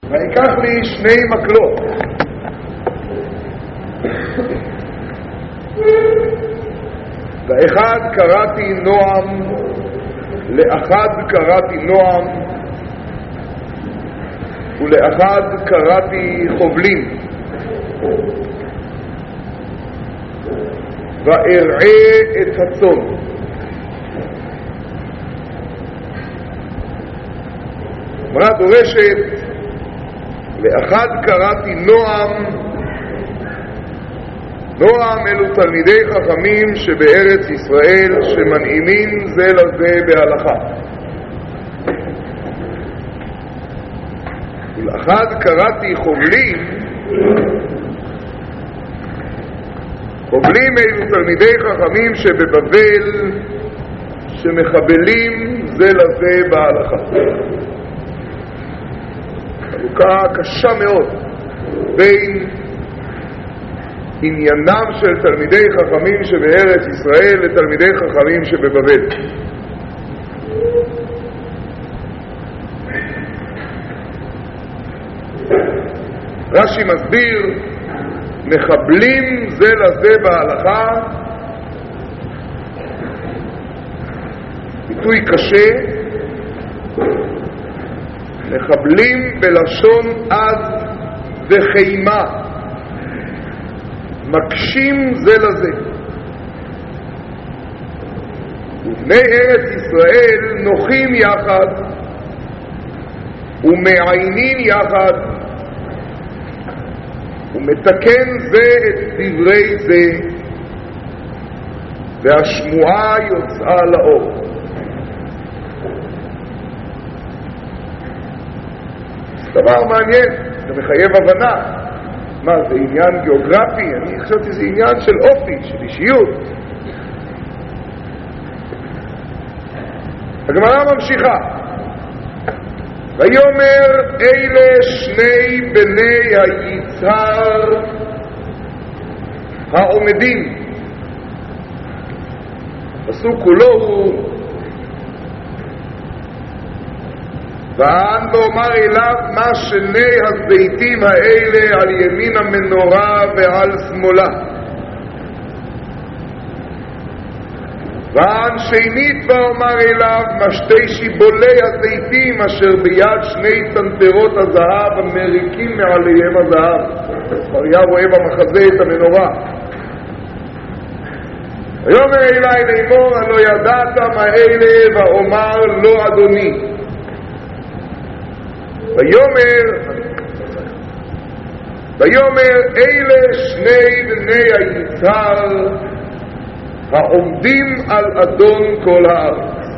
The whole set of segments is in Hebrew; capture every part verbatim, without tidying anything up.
ויקח לי שני מקלות לאחד קראתי נועם, לאחד קראתי נועם ולאחד קראתי חובלים, ואראה את הצאן. אמרה דורשת, לאחד קראתי נועם, נועם אלו תלמידי חכמים שבארץ ישראל שמנעימים זה לזה בהלכה. ולאחד קראתי חובלים, חובלים אלו תלמידי חכמים שבבבל שמחבלים זה לזה בהלכה. חלוקה קשה מאוד בין עניינם של תלמידי חכמים שבארץ ישראל לתלמידי חכמים שבבבל. רש"י מסביר, מחבלים זה לזה בהלכה, ביטוי קשה, מחבלים בלשון עז וחיימה, מקשים זה לזה. ובני ארץ ישראל נוחים יחד ומעיינים יחד ומתקן זה את דברי זה, והשמועה יוצאה לאור. זה דבר מעניין, זה מחייב הבנה. מה, זה עניין גיאוגרפי? אני חשבתי זה עניין של אופי, של אישיות. הגמרא ממשיכה, ויאמר אלה שני בני היצהר העומדים. הפסוק כולו הוא, ואן ואומר אליו מה שני הזיתים האלה על ימין המנורה ועל שמאלה. ואן שנית ואומר אליו מה שתי שיבולי הזיתים אשר ביד שני צנתרות הזהב המריקים מעליהם הזהב. זכריה רואה במחזה את המנורה. ויאמר אלי לאמור הלא ידעת מה אלה, ואומר לא אדוני. ויאמר ויאמר אלה שני בני היצהר העומדים על אדון כל הארץ.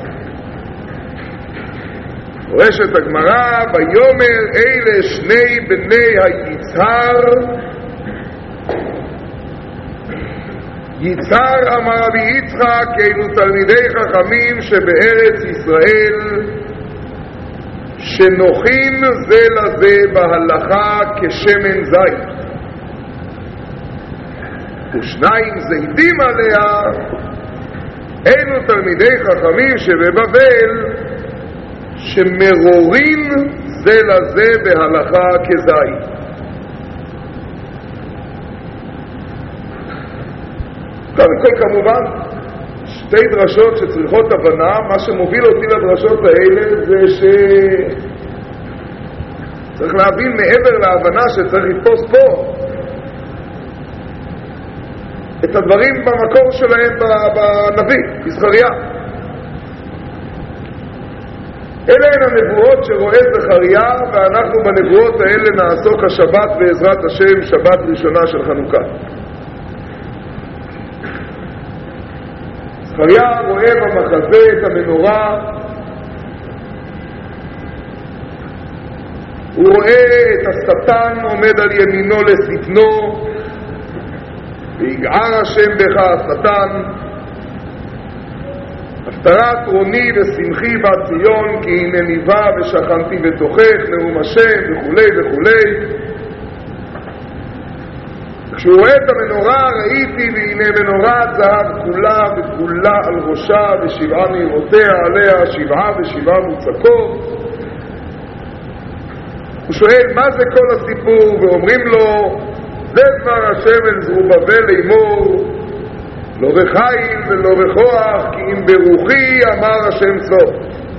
דורשת הגמרא, ויאמר אלה שני בני היצהר. יצהר אמר רבי יצחק, אלו תלמידי חכמים שבארץ ישראל שנוחים זה לזה בהלכה כשמן זית, ושניים זיתים עליה, אלו תלמידי חכמים שבבבל שמרורים זה לזה בהלכה כזית. קודם כל כמובן שתי דרשות שצריכות הבנה. מה שמוביל אותי לדרשות האלה זה שצריך להבין מעבר להבנה שצריך לתפוס פה את הדברים במקור שלהם בנביא, בזכריה. אלה הן הנבואות שרואה זכריה, ואנחנו בנבואות האלה נעסוק השבת בעזרת השם, שבת ראשונה של חנוכה. זכריה רואה במחזה את המנורה, הוא רואה את השטן עומד על ימינו לשטנו, ויגער השם בך השטן, הפטרת רוני ושמחי בת ציון, כי הנה ניבא ושכנתי בתוכך, נאום השם וכולי וכולי. כשהוא רואה את המנורה, ראיתי והנה מנורת זהב כולה וכולה על ראשה ושבעה מאירותיה עליה, שבעה ושבעה מוצקות. הוא שואל מה זה כל הסיפור, ואומרים לו זה דבר השם אל זרובבל לאמור לא בחיל ולא בכוח כי אם ברוחי אמר השם צבאות.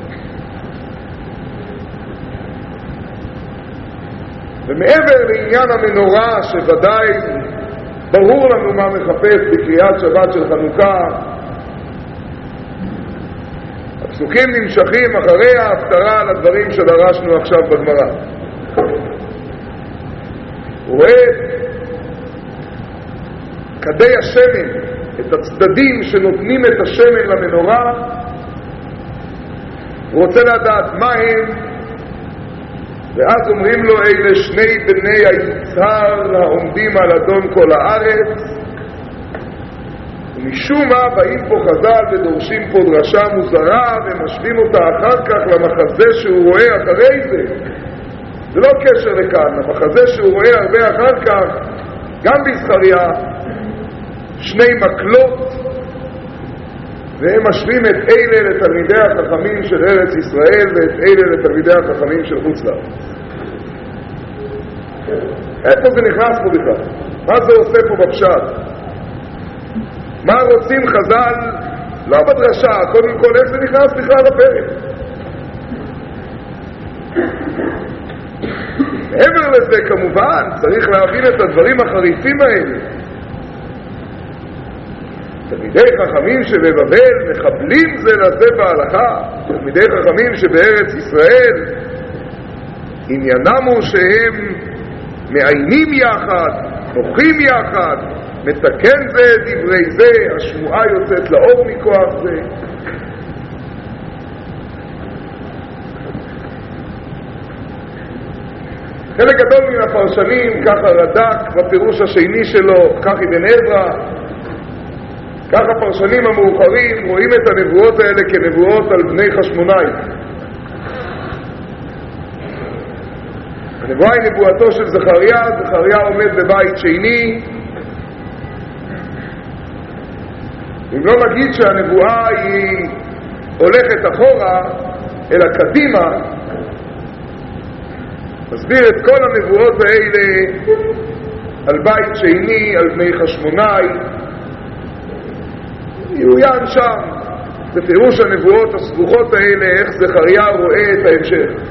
ומעבר לעניין המנורה שוודאי ברור לנו מה מחפש בקריאת שבת של חנוכה, הפסוקים נמשכים אחרי ההפטרה על הדברים שדרשנו עכשיו בגמרא. הוא רואה כדי השמן, את הצדדים שנותנים את השמן למנורה, הוא רוצה לדעת מה הם, ואז אומרים לו אלה שני בני היצהר העומדים על אדון כל הארץ. ומשום מה באים פה חז"ל ודורשים פה דרשה מוזרה ומשווים אותה אחר כך למחזה שהוא רואה אחרי זה. זה לא קשר לכאן, המחזה שהוא רואה הרבה אחר כך גם בזכריה, שני מקלות, והם משווים את אלה לתלמידי החכמים של ארץ ישראל ואת אלה לתלמידי החכמים של חוץ לארץ. איפה זה נכנס פה בכלל? מה זה עושה פה בפשט? מה רוצים חז"ל? לא בדרשה, קודם כל איך זה נכנס בכלל לפרק? מעבר לזה כמובן צריך להבין את הדברים החריפים האלה. תלמידי חכמים שבבבל מחבלים זה לזה בהלכה, תלמידי חכמים שבארץ ישראל עניינם הוא שהם מעיינים יחד, נוחים יחד, מתקן זה דברי זה, השמועה יוצאת לאור מכוח זה. חלק גדול מן הפרשנים, ככה רד"ק בפירוש השני שלו, כך אבן עזרא, כך הפרשנים המאוחרים רואים את הנבואות האלה כנבואות על בני חשמונאי. הנבואה היא נבואתו של זכריה, זכריה עומד בבית שני. אם לא נגיד שהנבואה היא הולכת אחורה אלא קדימה, מסביר את כל הנבואות האלה על בית שני, על בני חשמונאי, יעוין שם בפירוש הנבואות הסבוכות האלה איך זכריה רואה את ההמשך.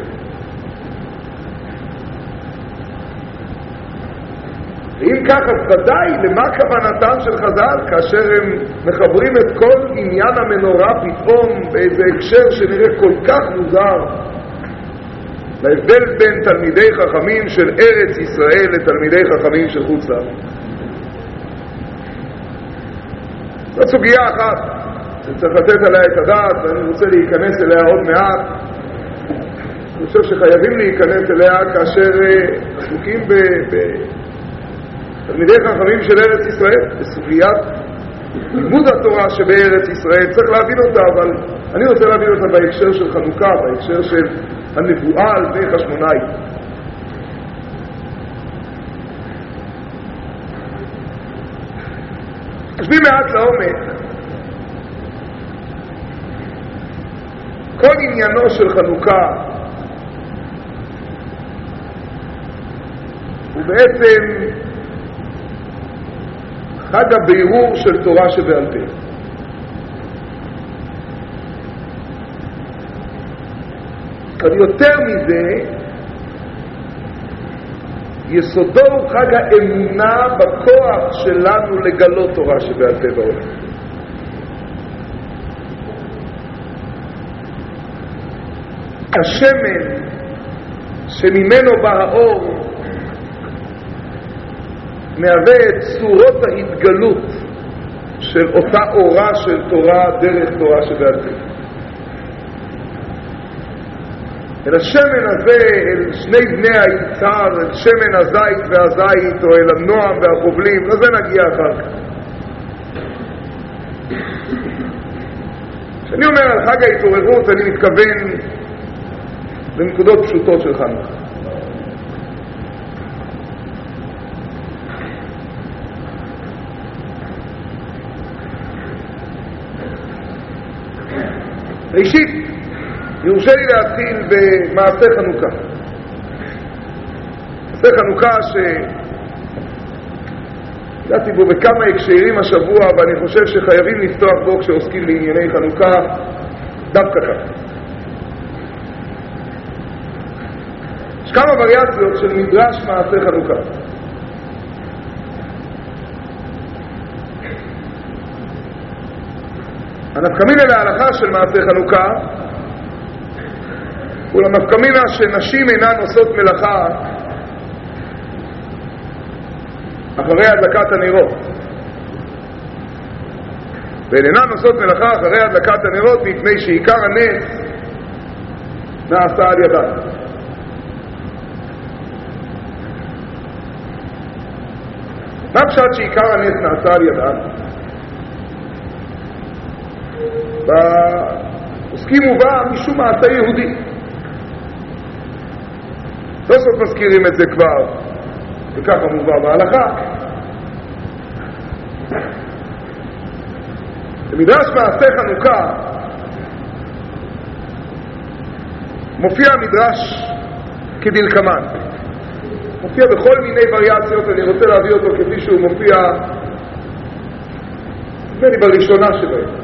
ואם כך אז ודאי למה כוונתם של חז"ל כאשר הם מחברים את כל עניין המנורה פתאום באיזה הקשר שנראה כל כך מוזר להבדל בין תלמידי חכמים של ארץ ישראל לתלמידי חכמים של חוץ לארץ. זו סוגיה אחת שצריך לתת עליה את הדעת ואני רוצה להיכנס אליה עוד מעט. אני חושב שחייבים להיכנס אליה כאשר עסוקים ב... ב... תלמידי חכמים של ארץ ישראל, בסוגיית לימוד התורה שבארץ ישראל, צריך להבין אותה, אבל אני רוצה להבין אותה בהקשר של חנוכה, בהקשר של הנבואה על בני חשמונאי. חושבים מעט לעומק, כל עניינו של חנוכה הוא בעצם חג הבירור של תורה שבעל פה. אבל יותר מזה, יסודו הוא חג האמונה בכוח שלנו לגלות תורה שבעל פה בעולם. השמן שממנו בא האור מהווה את צורות ההתגלות של אותה אורה של תורה דרך תורה שבעל פה. אל השמן הזה, אל שני בני היצהר, אל שמן הזית והזית, או אל הנועם והחובלים, לזה נגיע אחר כך. כשאני אומר על חג ההתעוררות, אני מתכוון לנקודות פשוטות של חנוכה. ראשית, יורשה לי להתחיל במעשה חנוכה. מעשה חנוכה ש... הגעתי בו בכמה הקשרים השבוע, ואני חושב שחייבים לפתוח בו כשעוסקים לענייני חנוכה דווקא כך. יש כמה וריאציות של מדרש מעשה חנוכה. הנפקמינה להלכה של מעשה חנוכה הוא לנפקמינה שנשים אינן עושות מלאכה אחרי הדלקת הנרות, והן אינן עושות מלאכה אחרי הדלקת הנרות מפני שעיקר הנס נעשה על ידן. מה פשט שעיקר הנס נעשה על ידן? עוסקים ובא משום מעשה יהודי. לא סוף מזכירים את זה כבר, וככה מובא בהלכה. במדרש מעשה חנוכה מופיע המדרש כדלקמן. מופיע בכל מיני וריאציות, אני רוצה להביא אותו כפי שהוא מופיע נדמה לי בראשונה שלהם.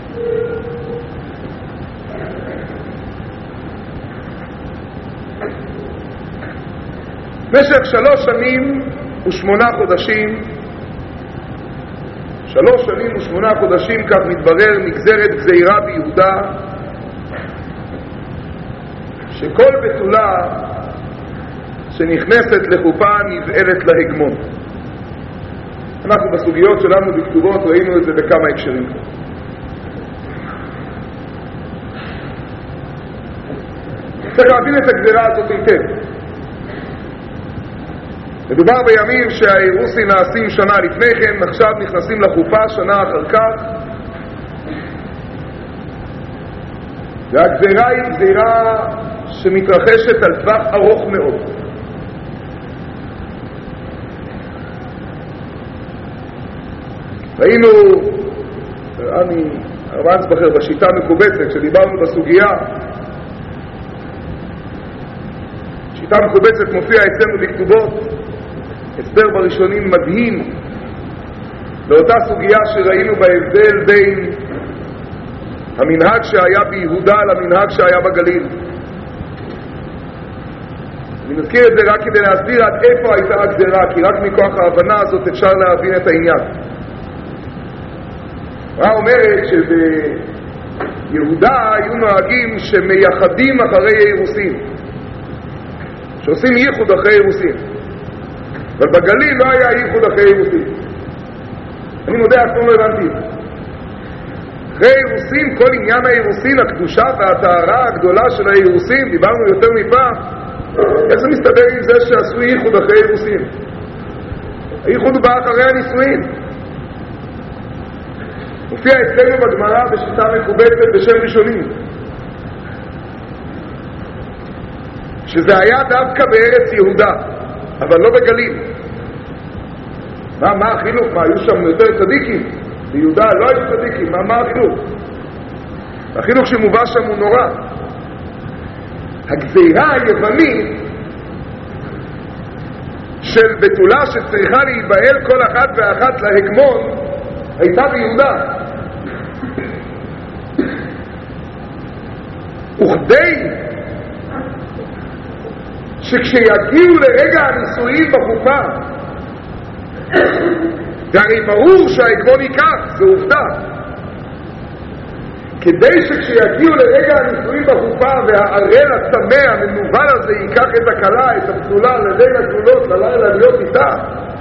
במשך שלוש שנים ושמונה חודשים, שלוש שנים ושמונה חודשים, כך מתברר, נגזרת גזירה ביהודה, שכל בתולה שנכנסת לחופה נבעלת להגמון. אנחנו בסוגיות שלנו בכתובות ראינו את זה בכמה הקשרים. צריך להבין את הגזירה הזאת היטב. מדובר בימים שהאירוסים נעשים שנה לפני כן, עכשיו נכנסים לחופה שנה אחר כך, והגזירה היא גזירה שמתרחשת על טווח ארוך מאוד. ראינו, אני הרב אנסבכר בשיטה מקובצת, כשדיברנו בסוגיה, שיטה מקובצת מופיע אצלנו בכתובות, הסבר בראשונים מדהים לאותה סוגיה שראינו בהבדל בין המנהג שהיה ביהודה למנהג שהיה בגליל. אני מזכיר את זה רק כדי להסביר עד איפה הייתה הגזירה, כי רק מכוח ההבנה הזאת אפשר להבין את העניין. מה אומרת שביהודה היו נוהגים שמייחדים אחרי אירוסין, שעושים ייחוד אחרי אירוסין, אבל בגליל לא היה ייחוד אחרי אירוסין. אני מודה, אף פעם לא הבנתי. אחרי אירוסין, כל עניין האירוסין, הקדושה והטהרה הגדולה של האירוסין, דיברנו יותר מפעם, איך זה מסתדר עם זה שעשו ייחוד אחרי אירוסין? הייחוד בא אחרי הנישואין. מופיע אצלנו בגמרא בשיטה מקובצת בשם ראשונים, שזה היה דווקא בארץ יהודה, אבל לא בגליל. מה, מה החילוק? מה, היו שם יותר צדיקים? ביהודה לא היו צדיקים, מה, מה החילוק? החילוק שמובא שם הוא נורא. הגזירה היוונית של בתולה שצריכה להיבהל כל אחת ואחת להגמון הייתה ביהודה. וכדי שכשיגיעו לרגע הנישואים בחופה, והרי ברור שההגמון ייקח, זו עובדה, כדי שכשיגיעו לרגע הנישואים בחופה והערל הצמא המנוול הזה ייקח את הכלה, את הבתולה, לליל הגלולות, ללילה להיות איתה,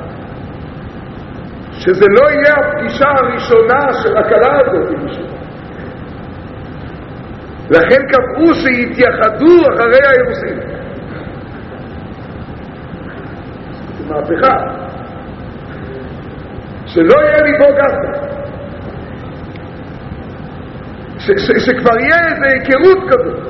שזה לא יהיה הפגישה הראשונה של הכלה הזאת עם מישהו. לכן קבעו שיתייחדו אחרי האירוסין. זו מהפכה. שלא יהיה ליבו גסה. שכבר יהיה איזו היכרות כזאת.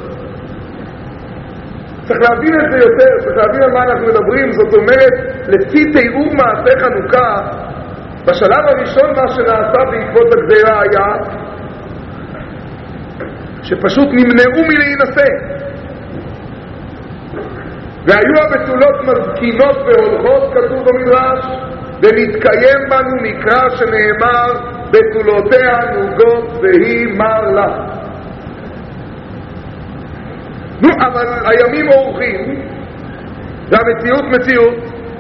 צריך להבין את זה יותר, צריך להבין על מה אנחנו מדברים. זאת אומרת, לפי תיאור מעשה חנוכה, בשלב הראשון מה שנעשה בעקבות הגזירה היה שפשוט נמנעו מלהינשא, והיו הבתולות מזקינות והולכות, כתוב במדרש, ונתקיים בנו מקרא שנאמר בתולותיה נוגות והיא מר לה. נו, אבל הימים אורחים והמציאות מציאות,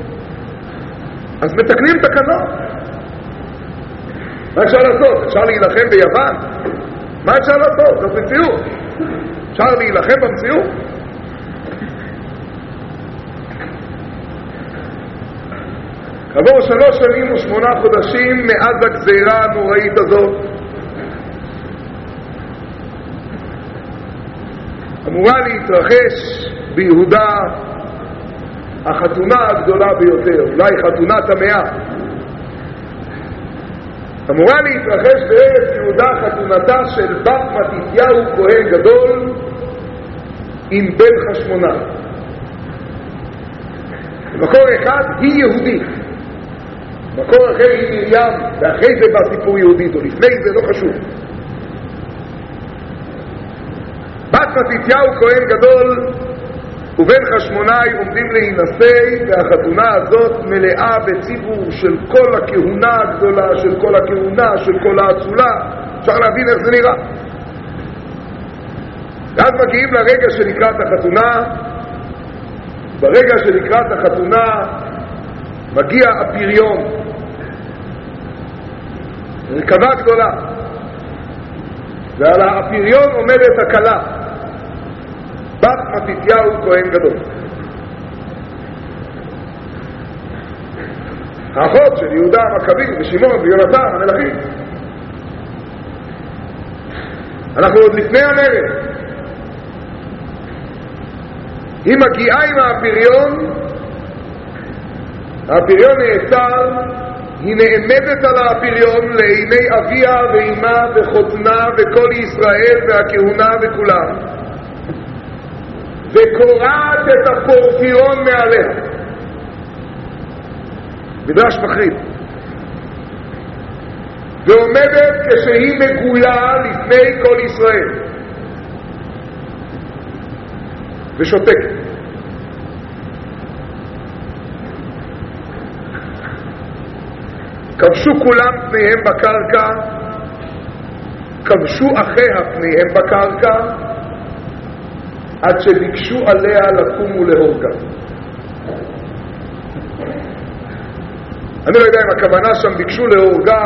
אז מתקנים תקנות. מה אפשר לעשות? אפשר להילחם ביוון? מה אפשר לעשות? זאת מציאות. אפשר להילחם במציאות? כעבור שלוש שנים ושמונה חודשים מאז הגזירה הנוראית הזאת, אמורה להתרחש ביהודה החתונה הגדולה ביותר, אולי חתונת המאה. אמורה להתרחש בארץ יהודה חתונתה של בת מתתיהו כהן גדול עם בן חשמונאי. במקור אחד היא יהודית, מקור אחר היא מרים, ואחרי זה בא סיפור יהודית, או לפני זה, לא חשוב. בת מתתיהו כהן גדול ובן חשמונאי עומדים להינשא, והחתונה הזאת מלאה בציבור של כל הכהונה הגדולה, של כל הכהונה, של כל האצולה. אפשר להבין איך זה נראה. ואז מגיעים לרגע שלקראת החתונה. ברגע שלקראת החתונה מגיע הפריון, רכבה גדולה, ועל הפריון עומדת הכלה, בת מתתיהו כהן גדול, האחות של יהודה המכבי ושמעון ויונתן המלכים. אנחנו עוד לפני המרד. היא מגיעה עם הפריון, הפריון נעצר, היא נעמדת על הפריון לעיני אביה ואימה וחותנה וכל ישראל והכהונה וכולם, וקורעת את הפורפירון מעליה. מדרש מחריד. ועומדת כשהיא מגולה לפני כל ישראל ושותקת. כבשו כולם פניהם בקרקע, כבשו אחיה פניהם בקרקע, עד שביקשו עליה לקום ולהורגה. אני לא יודע אם הכוונה שם ביקשו להורגה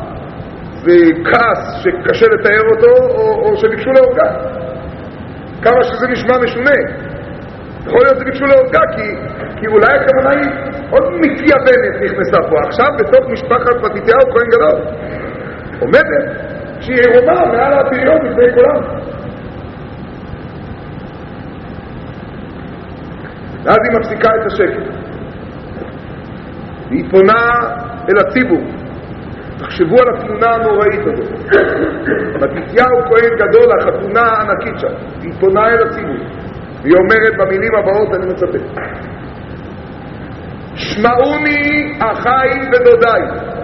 וכעס שקשה לתאר אותו, או, או שביקשו להורגה. כמה שזה נשמע משונה. יכול להיות שביקשו להורגה, כי, כי אולי הכוונה היא עוד מתייבנת נכנסה פה. עכשיו בתוך משפחת מתתיהו כהן גדול עומדת שהיא עירומה מעל הפריון לפני כולם. ואז היא מפסיקה את השקט. והיא פונה אל הציבור. תחשבו על התמונה הנוראית הזאת. מתתיהו כהן גדול, החתונה הענקית שם. היא פונה אל הציבור. והיא אומרת במילים הבאות, אני מצטט. שמעוני אחיי ודודיי,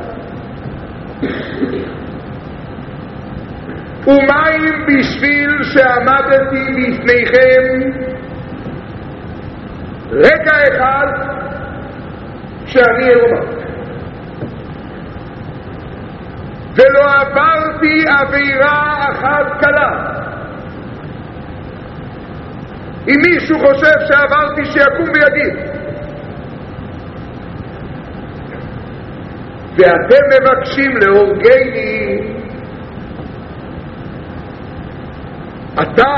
ומים בשביל שעמדתי בפניכם רגע אחד שאני עירומה, ולא עברתי עבירה אחת קלה. אם מישהו חושב שעברתי, שיקום ויגיד. ואתם מבקשים להורגני, אתה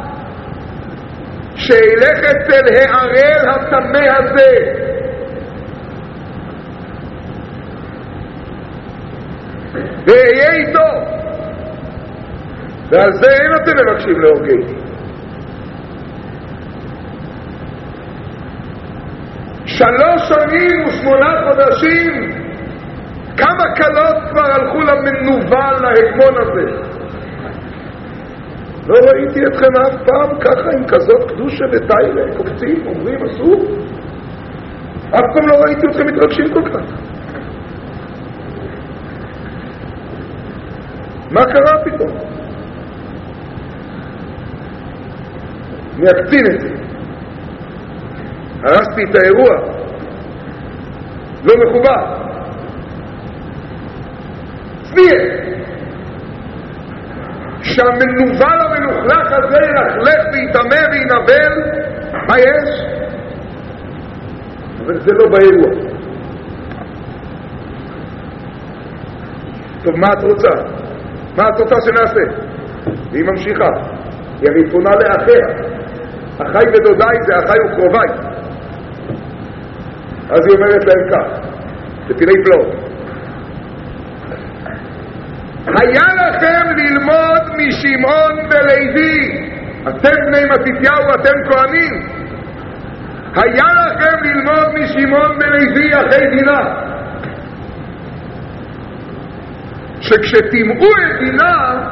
שילך אצל הערל הטמא הזה ואהיה איתו, ועל זה אין אתם מבקשים להורגני. שלוש שנים ושמונה חודשים, כמה קלות כבר הלכו למנוול, להגמון הזה. לא ראיתי אתכם אף פעם ככה עם כזאת קדושה ותאילה, קופצים, אומרים אסור. אף פעם לא ראיתי אתכם מתרגשים כל כך. מה קרה פתאום? מי יקצין את זה? הרסתי את האירוע, לא מכובד. צניע, שהמנוול המלוכלך הזה ילכלך ויתאמר וינבל, מה יש? אבל זה לא באירוע. טוב, מה את רוצה? מה את רוצה שנעשה? והיא ממשיכה, היא הרי פונה לאחיה, אחי ודודיי זה אחי וקרוביי. אז היא אומרת להם כך, בפילי פלאות, היה לכם ללמוד משמעון ולוי, אתם בני מתתיהו, אתם כהנים, היה לכם ללמוד משמעון ולוי אחי דינה, שכשתימאו את דינה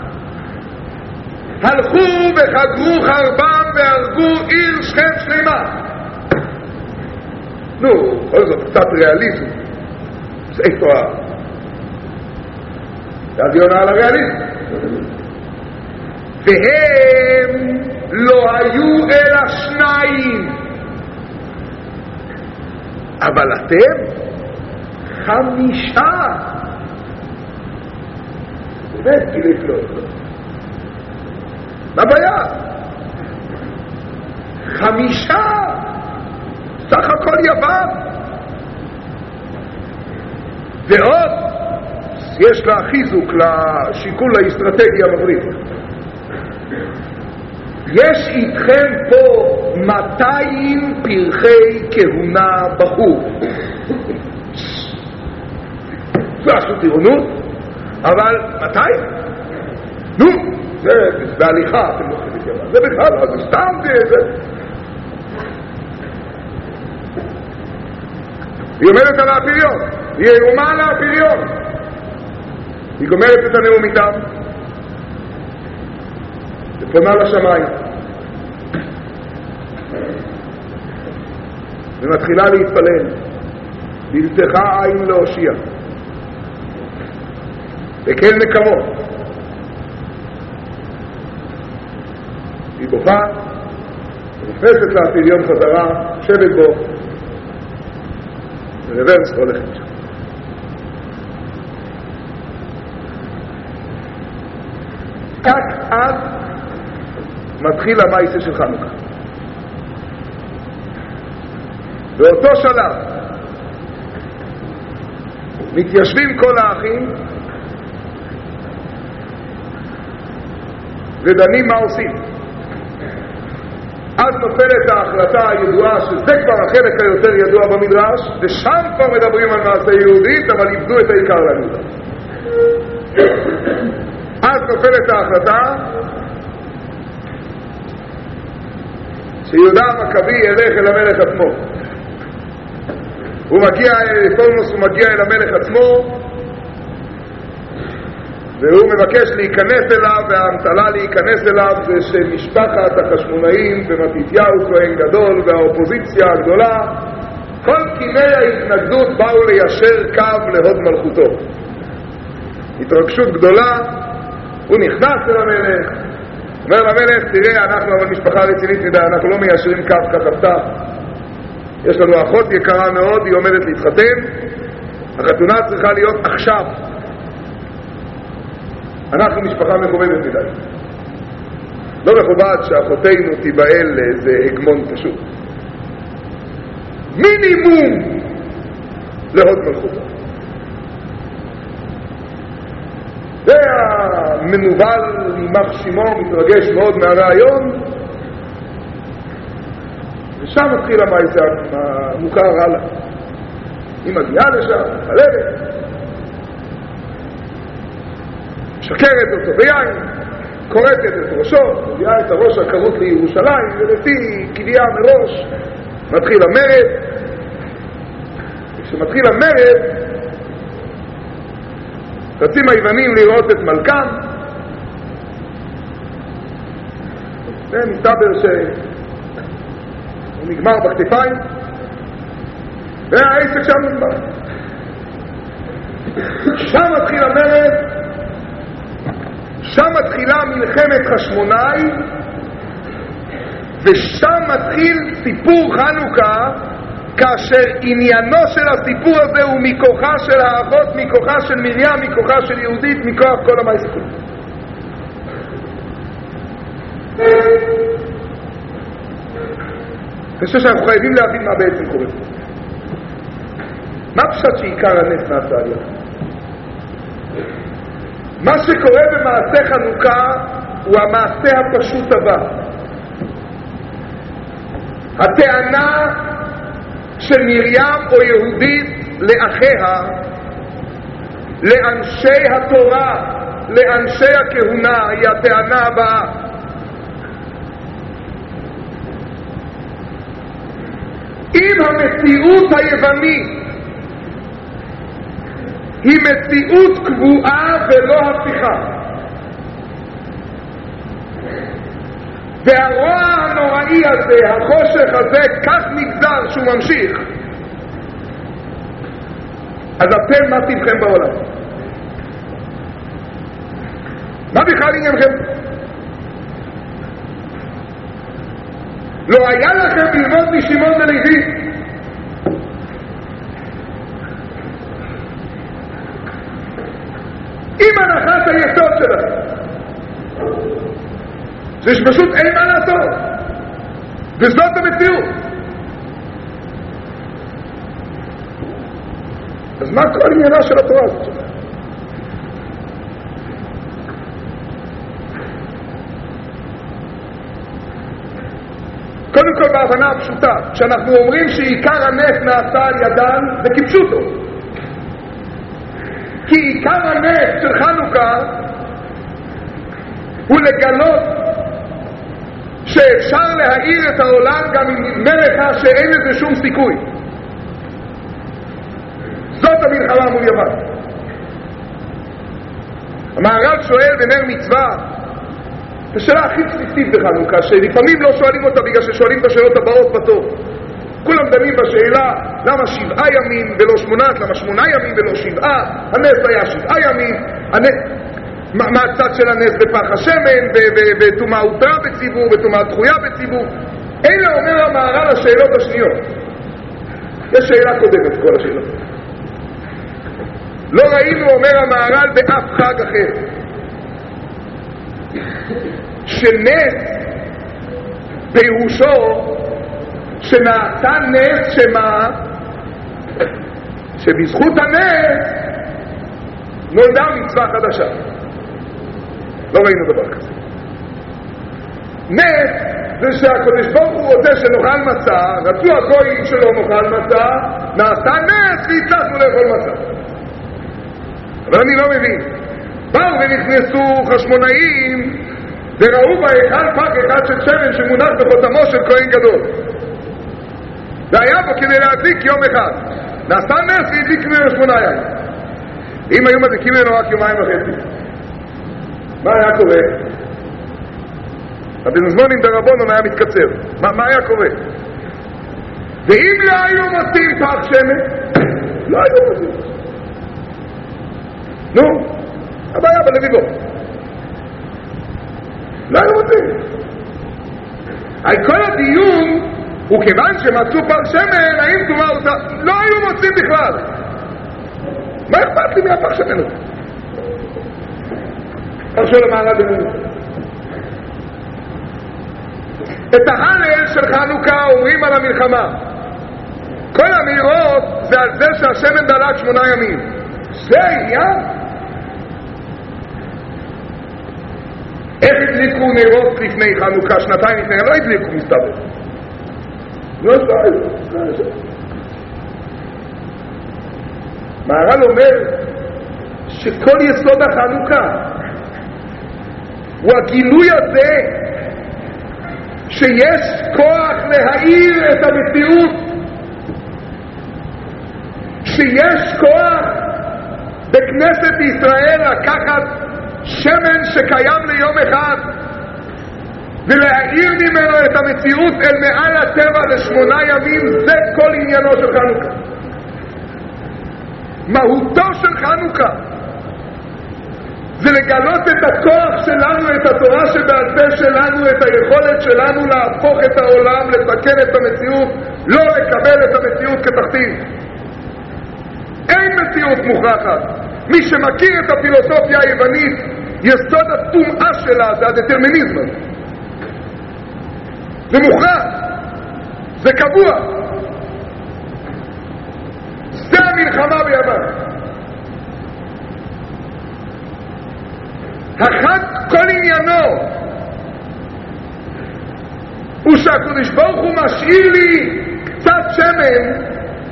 הלכו וחגרו חרבם והרגו עיר שכם שלמה. נו, כל זאת קצת ריאליזם, זה איפה ה... ואז היא עונה על הריאליזם, והם לא היו אלא שניים, אבל אתם חמישה. באמת גילי פלאות, מה בעיה? חמישה, סך הכל יוון. ועוד יש לה חיזוק לשיקול האסטרטגי המבריד. יש איתכם פה מאתיים פרחי כהונה בחור. זה עשו טירונות, אבל מאתיים? נו, זה בהליכה, אתם לא חושבים יוון. זה בכלל, זה סתם זה. היא אומרת על הפריון, היא איומה על הפריון. היא גומרת את הנאום איתם ופונה לשמיים ומתחילה להתפלל, בלתך עין להושיע וקל נקמות. היא בוכה ונכנסת לפריון חזרה, שבת בו ורוורס הולכת שם. רק אז מתחיל המעשה של חנוכה. באותו שלב מתיישבים כל האחים ודנים מה עושים. אז נופלת ההחלטה הידועה, שזה כבר החלק היותר ידוע במדרש, ושם כבר מדברים על מעשה יהודית, אבל איבדו את העיקר ליהודה. אז נופלת ההחלטה שיהודה המכבי ילך אל המלך עצמו. הוא מגיע, פולמוס הוא מגיע אל המלך עצמו והוא מבקש להיכנס אליו, והמטלה להיכנס אליו זה שמשפחת החשמונאים ומתתיהו כהן גדול והאופוזיציה הגדולה, כל קיני ההתנגדות באו ליישר קו להוד מלכותו. התרגשות גדולה, הוא נכנס אל המלך, אומר למלך, תראה, אנחנו אבל משפחה רצינית מדי, אנחנו לא מיישרים קו כתבתה, יש לנו אחות יקרה מאוד, היא עומדת להתחתן, החתונה צריכה להיות עכשיו, אנחנו משפחה מכובדת מדי, לא מכובד שאחותינו תיבעל לאיזה הגמון פשוט, מינימום להוד מלכותו. זה המנובל יימח שמו, מתרגש מאוד מהרעיון, ושם מתחיל המעשה המוכר הלאה. היא מגיעה לשם, מחלבת, שקרת אותו ביין, קורטת את ראשו, מביאה את הראש הקרות לירושלים, ולפי קביעה מראש מתחיל המרד. כשמתחיל המרד רצים היוונים לראות את מלכם, ומסתבר שהוא נגמר בכתפיים, והעסק שם נגמר. שם מתחיל המרד, שם מתחילה מלחמת חשמונאי ושם מתחיל סיפור חנוכה, כאשר עניינו של הסיפור הזה הוא מכוחה של האבות, מכוחה של מרים, מכוחה של יהודית, מכוח כל המייסקות. אני חושב שאנחנו חייבים להבין מה בעצם קורה. מה פשט שעיקר הנס נעשה עליה? מה שקורה במעשה חנוכה הוא המעשה הפשוט הבא. הטענה של מרים או יהודית לאחיה, לאנשי התורה, לאנשי הכהונה, היא הטענה הבאה. אם המציאות היוונית היא מציאות קבועה ולא הפיכה, והרוע הנוראי הזה, החושך הזה, כך נגזר שהוא ממשיך, אז אתם מה טיבכם בעולם? מה בכלל עניינכם? לא היה לכם ללמוד משמעון ולוי? עם הנחת היסוד שלכם זה שפשוט אין מה לעשות, וזאת המציאות. אז מה כל עניינה של התורה הזאת? קודם כל בהבנה הפשוטה, כשאנחנו אומרים שעיקר הנס נעשה על ידן, זה כפשוטו. כי עיקר הנס של חנוכה הוא לגלות שאפשר להאיר את העולם גם אם נדמה לך שאין לזה שום סיכוי. זאת המלחמה מול יוון. המהר"ל שואל בנר מצווה את השאלה הכי בסיסית בחנוכה, שלפעמים לא שואלים אותה בגלל ששואלים את השאלות הבאות בתור. כולם דנים בשאלה למה שבעה ימים ולא שמונה, למה שמונה ימים ולא שבעה, הנס היה שבעה ימים, הנס... מה, מה הצד של הנס בפח השמן, בטומאה הותרה בציבור, בטומאה דחויה בציבור. אלה אומר המהר"ל השאלות השניות. יש שאלה קודמת כל השאלות. לא ראינו, אומר המהר"ל, באף חג אחר שנס פירושו שנעשה נס שמה שבזכות הנס נולדה מצווה חדשה. לא ראינו דבר כזה. נס זה שהקדוש ברוך הוא רוצה שנאכל מצה, רצו הגויים שלא נאכל מצה, נעשה נס והצלחנו לאכול מצה. אבל אני לא מבין, באו ונכנסו חשמונאים וראו בהיכל פח אחד של שמן שמונח בחותמו של כהן גדול, והיה בו כדי להדליק יום אחד. נעשה נס והדליק ממנו שמונה ימים. אם היו מדליקים ממנו רק יומיים וחצי, מה היה קורה? הבנזמונים דרבנן היה מתקצר. מה, מה היה קורה? ואם לא היו מוצאים פח שמן, לא היו מוצאים. נו, הבעיה בלביבו. לא היו מוצאים. על כל הדיון הוא כיוון שמצאו פח שמן, האם תאמר אותה, לא היו מוצאים בכלל. מה אכפת לי מהפח שמן הזה? תרשו למעלה בנו. את ההלל של חנוכה אומרים על המלחמה. כל האמירות זה על זה שהשמן דלק שמונה ימים. זה העניין? איך הדליקו נרות לפני חנוכה, שנתיים לפני? לא הדליקו, מסתבר. לא שואל. מהר"ל אומר שכל יסוד החנוכה הוא הגילוי הזה שיש כוח להאיר את המציאות, שיש כוח בכנסת ישראל לקחת שמן שקיים ליום אחד ולהאיר ממנו את המציאות אל מעל הטבע לשמונה ימים. זה כל עניינו של חנוכה, מהותו של חנוכה. זה לגלות את הכוח שלנו, את התורה שבעל פה שלנו, את היכולת שלנו להפוך את העולם, לתקן את המציאות, לא לקבל את המציאות כתחתית. אין מציאות מוכרחת. מי שמכיר את הפילוסופיה היוונית, יסוד הטומאה שלה זה הדטרמיניזם. זה מוכרח, זה קבוע. זה המלחמה ביוון. החג כל עניינו הוא שהקדוש ברוך הוא משאיר לי קצת שמן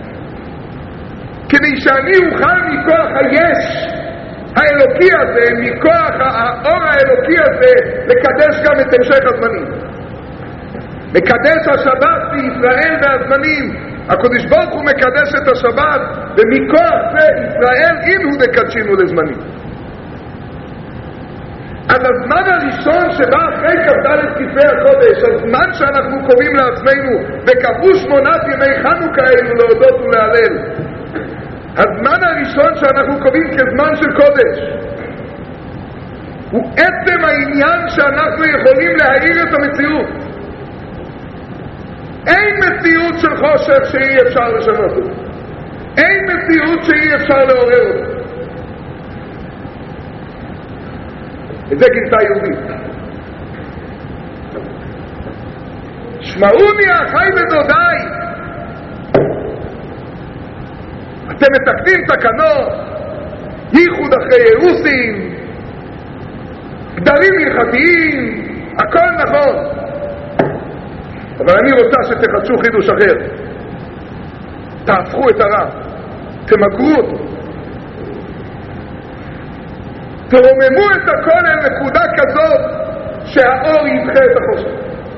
כדי שאני אוכל מכוח היש האלוקי הזה, מכוח האור האלוקי הזה, לקדש גם את המשך הזמנים. מקדש השבת בישראל והזמנים. הקדוש ברוך הוא מקדש את השבת, ומכוח זה ישראל אינהו דקדשינו לזמנים. אז הזמן הראשון שבא אחרי כ"ד כתבי הקודש, הזמן שאנחנו קוראים לעצמנו וקבעו שמונת ימי חנוכה אלו להודות ולהלל, הזמן הראשון שאנחנו קוראים כזמן של קודש הוא עצם העניין שאנחנו יכולים להאיר את המציאות. אין מציאות של חושך שאי אפשר לשנות אותה, אין מציאות שאי אפשר לעורר אותה. את זה גילתה יהודית. שמעוני אחי ודודיי, אתם מתקנים תקנות, ייחוד אחרי אירוסין, גדרים הלכתיים, הכל נכון, אבל אני רוצה שתחדשו חידוש אחר. תהפכו את הרע, תמגרו אותו, תרוממו את הכל אל נקודה כזאת שהאור ידחה את החושך.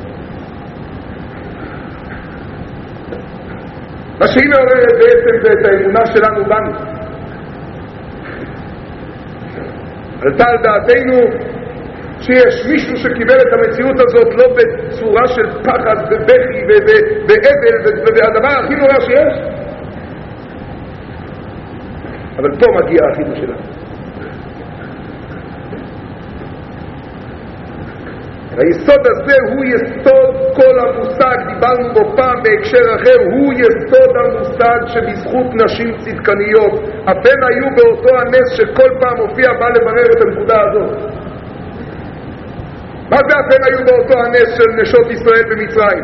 מה שהיא מעוררת בעצם זה את האמונה שלנו בנו. עלתה על דעתנו שיש מישהו שקיבל את המציאות הזאת לא בצורה של פחד ובכי ובאבל והדבר הכי נורא שיש, אבל פה מגיע החידוש שלנו. היסוד הזה הוא יסוד כל המושג, דיברנו בו פעם בהקשר אחר, הוא יסוד המושג שבזכות נשים צדקניות, אבן היו באותו הנס שכל פעם הופיע בא לברר את הנקודה הזאת. מה זה אבן היו באותו הנס של נשות ישראל במצרים?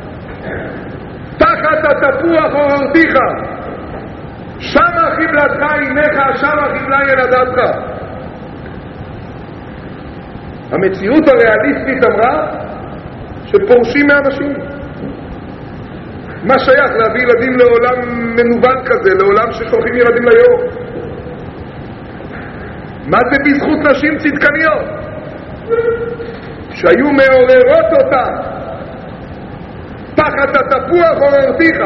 תחת התפוח עוררתיך, שמה חבלתך עיניך, שמה חבלה ילדתך. המציאות הריאליסטית אמרה שפורשים מאנשים. מה שייך להביא ילדים לעולם מנוון כזה, לעולם ששולחים ילדים ליום? מה זה בזכות נשים צדקניות שהיו מעוררות אותה? תחת התפוח עוררתיך.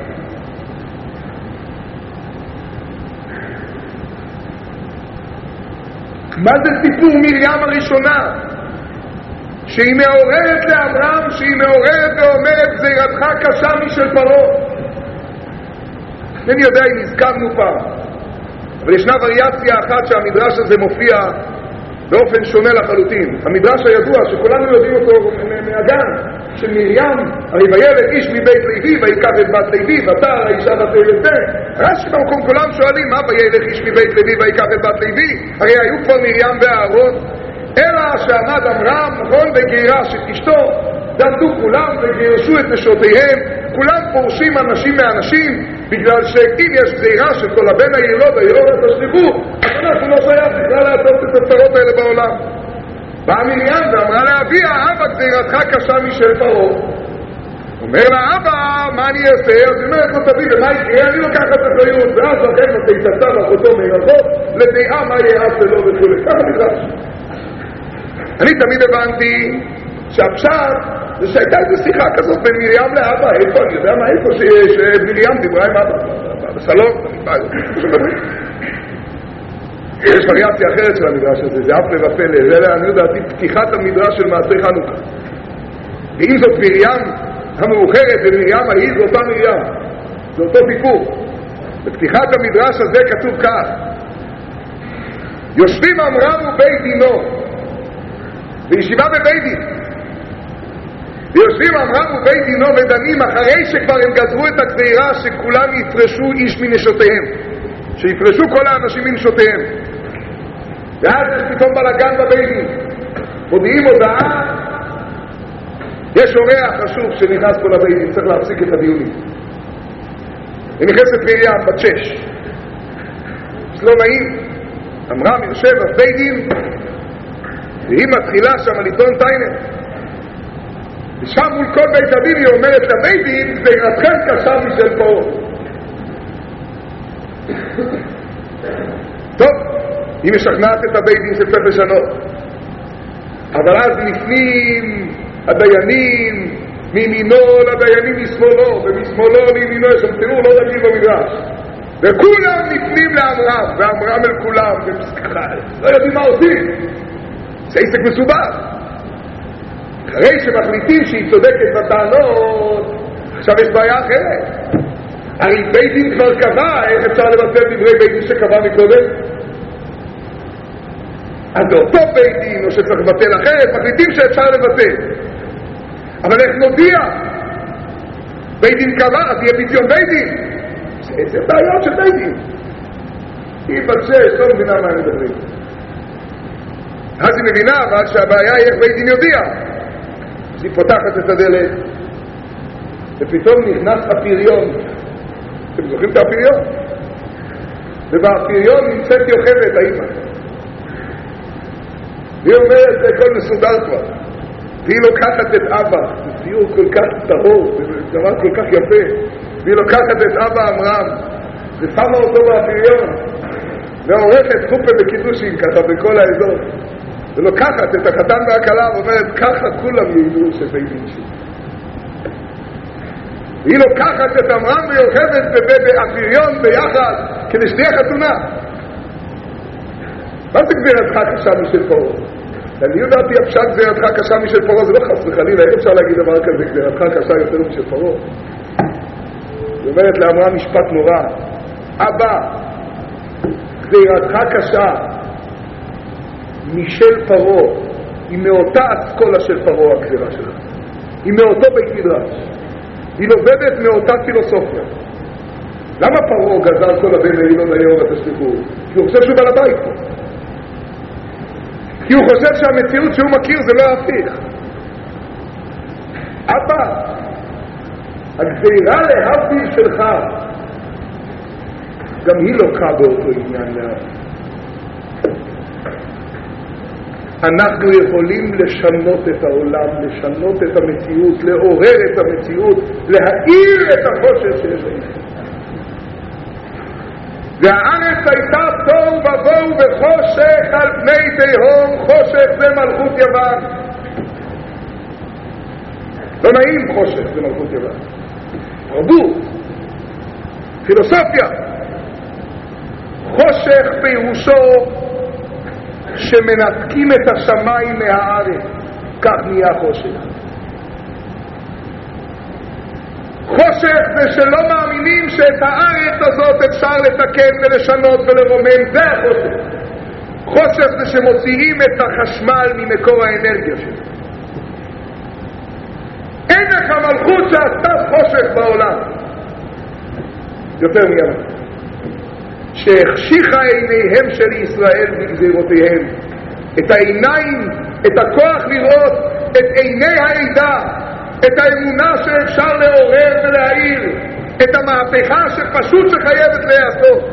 מה זה סיפור מרים הראשונה שהיא מעוררת לאברהם, שהיא מעוררת ואומרת גזירתך קשה משל פרעה? אני יודע אם הזכרנו פעם, אבל ישנה וריאציה אחת שהמדרש הזה מופיע באופן שונה לחלוטין. המדרש הידוע שכולנו יודעים אותו מהגן של מרים, הרי וילד איש מבית לוי ויקח את בת לוי ותער האישה בת ילדה. רש"י במקום כולם שואלים מה וילד איש מבית לוי ויקח את בת לוי, הרי היו כבר מרים ואהרון, אלא שעמד אמרם, נכון, וגירש את אשתו, ועמדו כולם וגירשו את נשותיהם, כולם פורשים אנשים מאנשים, בגלל שאם יש גזירה של כל הבן הילוד היורדת השליחות, אז אנחנו לא שייך בכלל לעשות את הצרות האלה בעולם. באה מרים ואמרה לאביה, אבא גזירתך קשה משל פרעה. אומר לה, אבא, מה אני אעשה? אז היא אומרת לו, תביא, ומה יקרה? אני לוקחת אחריות, ואז לכן ותצצה ואחותו מרחוב לדעה מה יעשה לו וכו'. ככה מדרש. אני תמיד הבנתי שהפשט זה שהייתה איזו שיחה כזאת בין מרים לאבא. איפה? אני יודע מה איפה שמרים דיברה עם אבא בסלון. יש וריאציה אחרת של המדרש הזה, זה אף לבפלא, זה לעניות דעתי פתיחת המדרש של מעשי חנוכה. ואם זאת מרים המאוחרת ומרים ההיא, זו אותה מרים, זה אותו סיפור. בפתיחת המדרש הזה כתוב כך: יושבים עמרם ובית דינו בישיבה בבית דין, ויושבים עמרם ובית דינו ודנים אחרי שכבר הם גזרו את הגזירה שכולם יפרשו איש מנשותיהם, שיפרשו כל האנשים מנשותיהם. ואז יש פתאום בלגן בבית דין, מודיעים הודעה, יש אורח חשוב שנכנס פה לבית דין, צריך להפסיק את הדיונים. ונכנסת מרים בת שש, לא נעים, עמרם יושב בבית דין והיא מתחילה שם לטעון טיינה, ושם מול כל בית הדין היא אומרת לבית דין, גזירתכם קשה משל פרעה. טוב, היא משכנעת את הבית דין שצריך לשנות, אבל אז לפנים הדיינים מימינו לדיינים משמאלו, ומשמאלו לימינו, יש שם תיאור לא רגיל במדרש, וכולם נפנים לעמרם, ועמרם אל כולם, לא יודעים מה עושים, זה עסק מסובך. אחרי שמחליטים שהיא צודקת בטענות, עכשיו יש בעיה אחרת. הרי בית דין כבר קבע, איך אפשר לבטל דברי בית דין שקבע מקודם? אז באותו בית דין, או שצריך לבטל אחרת, מחליטים שאפשר לבטל. אבל איך נודיע? בית דין קבע, אז יהיה פיציון בית דין. זה בעיות של בית דין. היא בת שש, לא מבינה מה הם מדברים. אז היא מבינה, אבל שהבעיה היא איך בית דין יודיע. אז היא פותחת את הדלת, ופתאום נכנס הפריון. אתם זוכרים את הפריון? ובפריון נמצאת יוכבת, האמא. והיא אומרת, זה הכל מסודר כבר. והיא לוקחת את אבא, זה ציור כל כך טהור, זה דבר כל כך יפה. והיא לוקחת את אבא עמרם, ושמה אותו בפריון, ועורכת חופה בקידושים ככה בכל האזור. ולוקחת את החתן והכלה ואומרת, ככה כולם ידעו שבית דין שלי. והיא לוקחת את עמרם ויוכבת בפריון ביחד, כדי שתהיה חתונה. מה זה גזירתך קשה משל פרעה? אני יודעתי הפשט גזירתך קשה משל פרעה, זה לא חס וחלילה, איך אפשר להגיד דבר כזה, גזירתך קשה יותר משל פרעה? היא אומרת לעמרם משפט נורא, אבא, גזירתך קשה משל פרעה, היא מאותה אסכולה של פרעה הגזירה שלה, היא מאותו בית מדרש, היא נובדת מאותה פילוסופיה. למה פרעה גזר כל הבן אילון היום ותשליחו? כי הוא חושב שהוא בעל הבית פה, כי הוא חושב שהמציאות שהוא מכיר זה לא הפיך. אבא, הגזירה להבדיל שלך גם היא לוקחה באותו עניין להבדיל. אנחנו יכולים לשנות את העולם, לשנות את המציאות, לעורר את המציאות, להאיר את החושך שיש לנו. והארץ הייתה תוהו ובוהו וחושך על פני תהום, חושך זה מלכות יוון. לא נעים חושך זה מלכות יוון. תרבות, פילוסופיה. חושך פירושו שמנתקים את השמיים מהארץ, כך נהיה חושך. חושך זה שלא מאמינים שאת הארץ הזאת אפשר לתקן ולשנות ולרומם, זה החושך. חושך זה שמוציאים את החשמל ממקור האנרגיה שלו. אין לך מלכות שעשתה חושך בעולם יותר מימה שהחשיכה עיניהם של ישראל בגזירותיהם, את העיניים, את הכוח לראות, את עיני העדה, את האמונה שאפשר לעורר ולהאיר, את המהפכה שפשוט שחייבת להיעשות.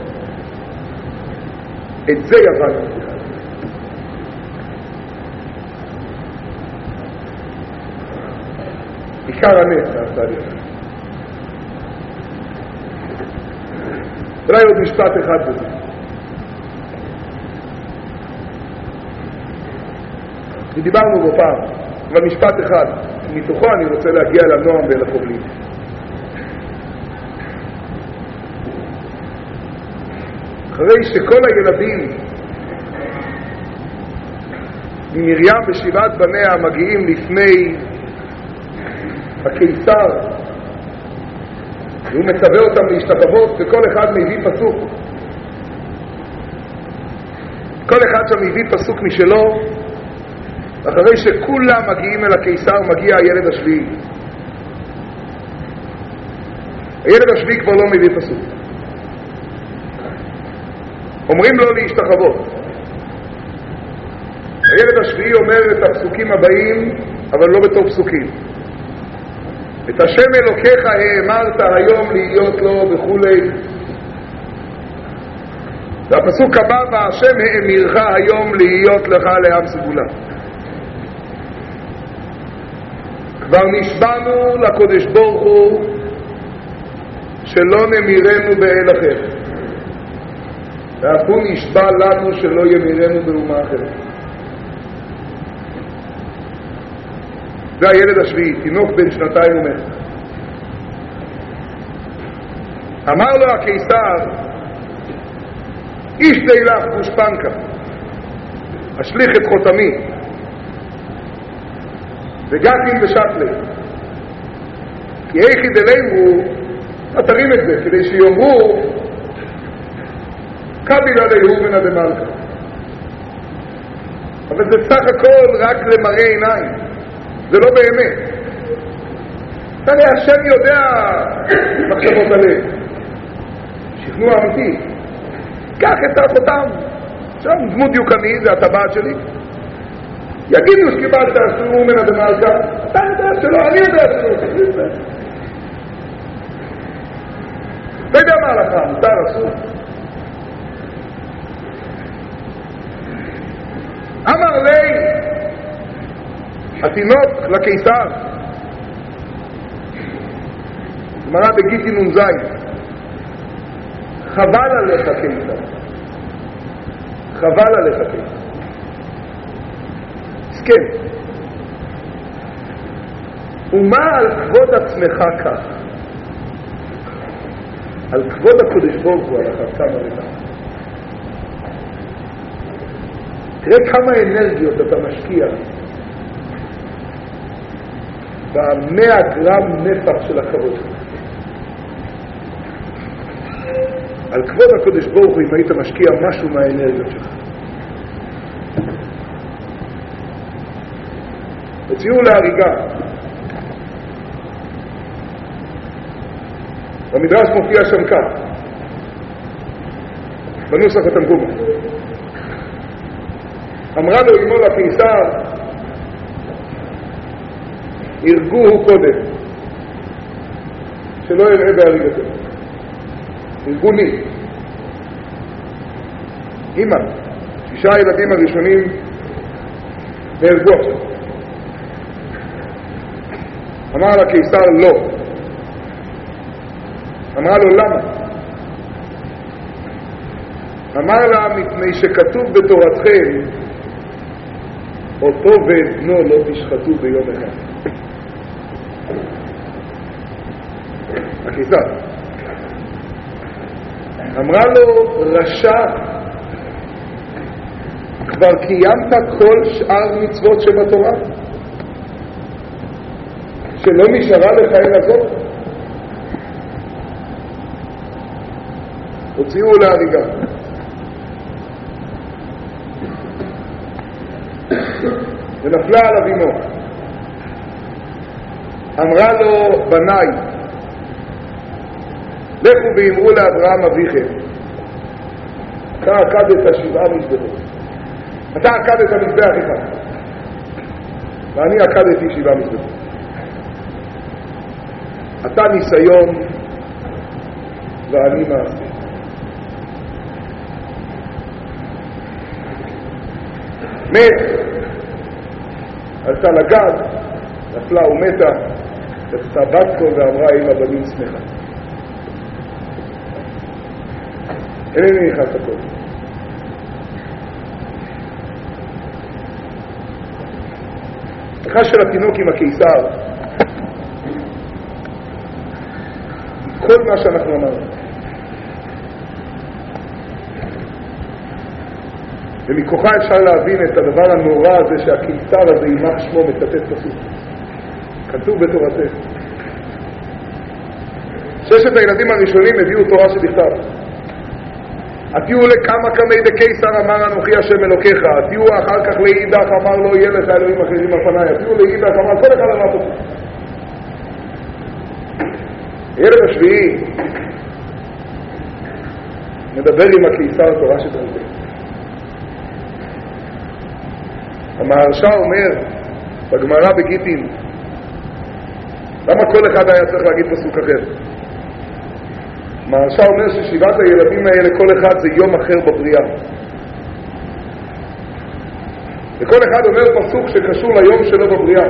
את זה יוון מצליחה. עיקר הנס נעשה לי. אולי עוד משפט אחד בזה. ודיברנו בו פעם, אבל משפט אחד, מתוכו אני רוצה להגיע לנועם ולחובלים. אחרי שכל הילדים מרים ושבעת בניה מגיעים לפני הקיסר, והוא מצווה אותם להשתחוות, וכל אחד מביא פסוק. כל אחד שם מביא פסוק משלו, אחרי שכולם מגיעים אל הקיסר מגיע הילד השביעי. הילד השביעי כבר לא מביא פסוק, אומרים לו להשתחוות. הילד השביעי אומר את הפסוקים הבאים, אבל לא בתור פסוקים. את השם אלוקיך האמרת היום להיות לו וכולי. והפסוק הבא, והשם האמירך היום להיות לך לעם סגולה. כבר נשבענו לקדוש ברוך הוא שלא נמירנו באל אחר, ואף הוא נשבע לנו שלא ימירנו באומה אחרת. זה הילד השביעי, תינוק בן שנתיים ומת. אמר לו הקיסר, איש דילך גושפנקה, אשליך את חותמי וגתים בשקלי, כי היכי דליימו, תרים את זה כדי שיאמרו קביל עליהו מן הדמלכה. אבל זה סך הכל רק למראה עיניים, זה לא באמת. תראה, השם יודע מחשבות הלב, שכנוע אמיתי. קח את החותם, שם דמות דיוקני, זה הטבעת שלי, יגידו שקיבלת אסור מן הדמלכה, אתה יודע שלא, אני יודע שלא. לא יודע מה לך, מותר אסור. אמר לי התינוק לקיסר, גמרא בגיטין נ"ז, חבל עליך קיסר, חבל עליך קיסר, הסכם. ומה על כבוד עצמך כך? על כבוד הקדוש ברוך הוא, על החסם הריבה. תראה כמה אנרגיות אתה משקיע במאה גרם נפח של הכבוד. על כבוד הקדוש ברוך הוא, אם היית משקיע משהו מהאנרגיות שלך. הוציאו להריגה. במדרש מופיע שם כך, בנוסח התרגום. אמרה לו אמו לקיסר, הרגוהו קודם, שלא יראה בהריגתו. הרגוני. אמא, שישה הילדים הראשונים נהרגו עכשיו. אמר לקיסר לא. אמרה לו למה? אמר לה, מפני שכתוב בתורתכם, אותו ואת בנו לא תשחטו ביום אחד. הקיסר אמרה לו, רשע, כבר קיימת כל שאר מצוות שבתורה, שלא נשארה לך אלא זאת. הוציאו להריגה. ונפלה עליו אמו. אמרה לו, בניי, לכו ואמרו לאברהם אביכם, אתה עקדת שבעה מזבחות. אתה עקדת מזבח אחד, ואני עקדתי שבעה מזבחות. אתה ניסיון ואני מעשה. מת, עלתה לגד, נפלה ומתה, יצאה בת כה ואמרה, אמא בנים שמחה. אינני נכנס הכל. השיחה של התינוק עם הקיסר, כל מה שאנחנו אמרנו, ומכוחה אפשר להבין את הדבר הנורא הזה שהקיסר הזה יימח שמו מצטט פסוק. כתוב בתורתך. ששת הילדים הראשונים הביאו תורה שבכתב. התיאו לכמה כמי דקיסר אמר אנוכי השם אלוקיך, התיאו אחר כך לאידך אמר לא יהיה לך אלוהים אחרים על פניי, התיאו לאידך אמר כל אחד אמר אותו. ילד השביעי מדבר עם הקיסר תורה שבעל פה. המהרש"א אומר בגמרא בגיטין, למה כל אחד היה צריך להגיד פסוק אחר? המהרש"א אומר ששבעת הילדים האלה כל אחד זה יום אחר בבריאה, וכל אחד אומר פסוק שקשור ליום שלו בבריאה.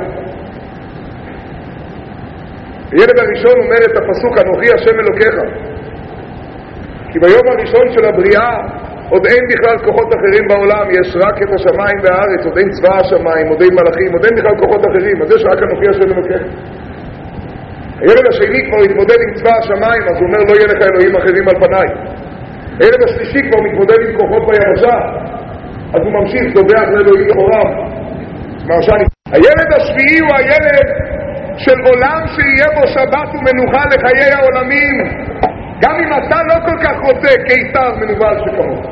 הילד הראשון אומר את הפסוק אנוכי השם אלוקיך, כי ביום הראשון של הבריאה עוד אין בכלל כוחות אחרים בעולם, יש רק את השמיים והארץ, עוד אין צבא השמיים, עוד אין מלאכים, עוד אין בכלל כוחות אחרים, אז יש רק אנוכי השם אלוקיך. הילד השני כבר מתמודד עם צבא השמיים, אז הוא אומר לא יהיה לך אלוהים אחרים על פניי. הילד השלישי כבר מתמודד עם כוחות ביבשה, אז הוא ממשיך דובח לאלוהים לכוריו. הילד השביעי הוא הילד של עולם שיהיה בו שבת ומנוחה לחיי העולמים, גם אם אתה לא כל כך רוצה קיסר מנוול שכמוך.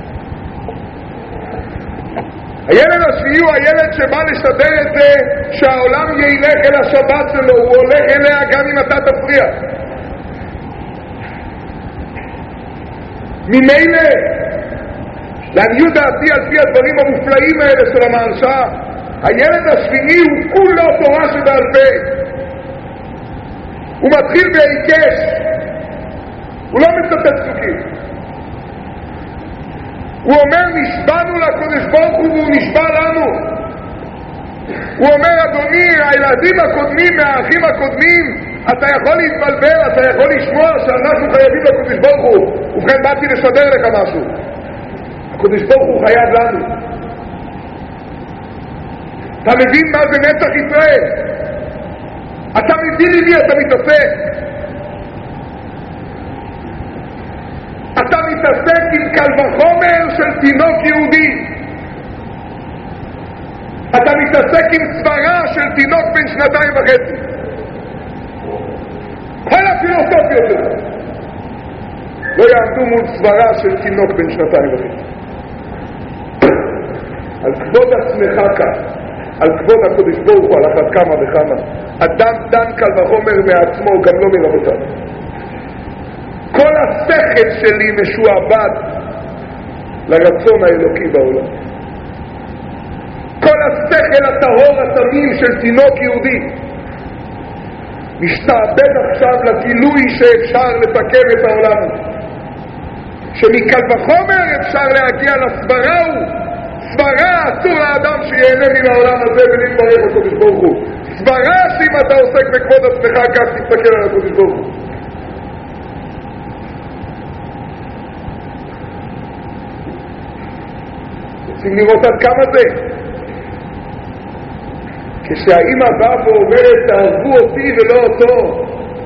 הילד השביעי הוא הילד שבא לשדר את זה שהעולם ילך אל השבת שלו, הוא הולך אליה גם אם אתה תפריע. ממילא לעניות דעתי על פי הדברים המופלאים האלה של המהרש"א, הילד השביעי הוא כולו תורה שבעל פה. הוא מתחיל בהיקש, הוא לא מצטט פסוקים. הוא אומר נשבענו לקדוש ברוך הוא והוא נשבע לנו. הוא אומר אדוני, הילדים הקודמים מהאחים הקודמים, אתה יכול להתבלבל, אתה יכול לשמוע שאנחנו חייבים לקדוש ברוך הוא. ובכן באתי לשדר לך משהו, הקדוש ברוך הוא חייב לנו. אתה מבין מה זה נצח ישראל? אתה מבין לי מי אתה מתעסק? אתה מתעסק עם קל וחומר של תינוק יהודי. אתה מתעסק עם סברה של תינוק בן שנתיים וחצי. כל הפילוסופיות שלך לא יעמדו מול סברה של תינוק בן שנתיים וחצי. על כבוד עצמך כך, על כבוד הקדוש ברוך הוא, על אחת כמה וכמה. אדם דן קל וחומר מעצמו, גם לא מרבותיו. כל השכל שלי משועבד לרצון האלוקי בעולם. כל השכל הטהור התמים של תינוק יהודי משתעבד עכשיו לגילוי שאפשר לתקן את העולם הזה, שמקל וחומר אפשר להגיע לסברה. הוא סברה אסור לאדם שיהנה מן העולם הזה ולהתברך הקדוש ברוך הוא. סברה שאם אתה עוסק בכבוד עצמך כך תסתכל על הקדוש ברוך הוא. רוצים לראות עד כמה זה? כשהאמא באה ואומרת תערבו אותי ולא אותו,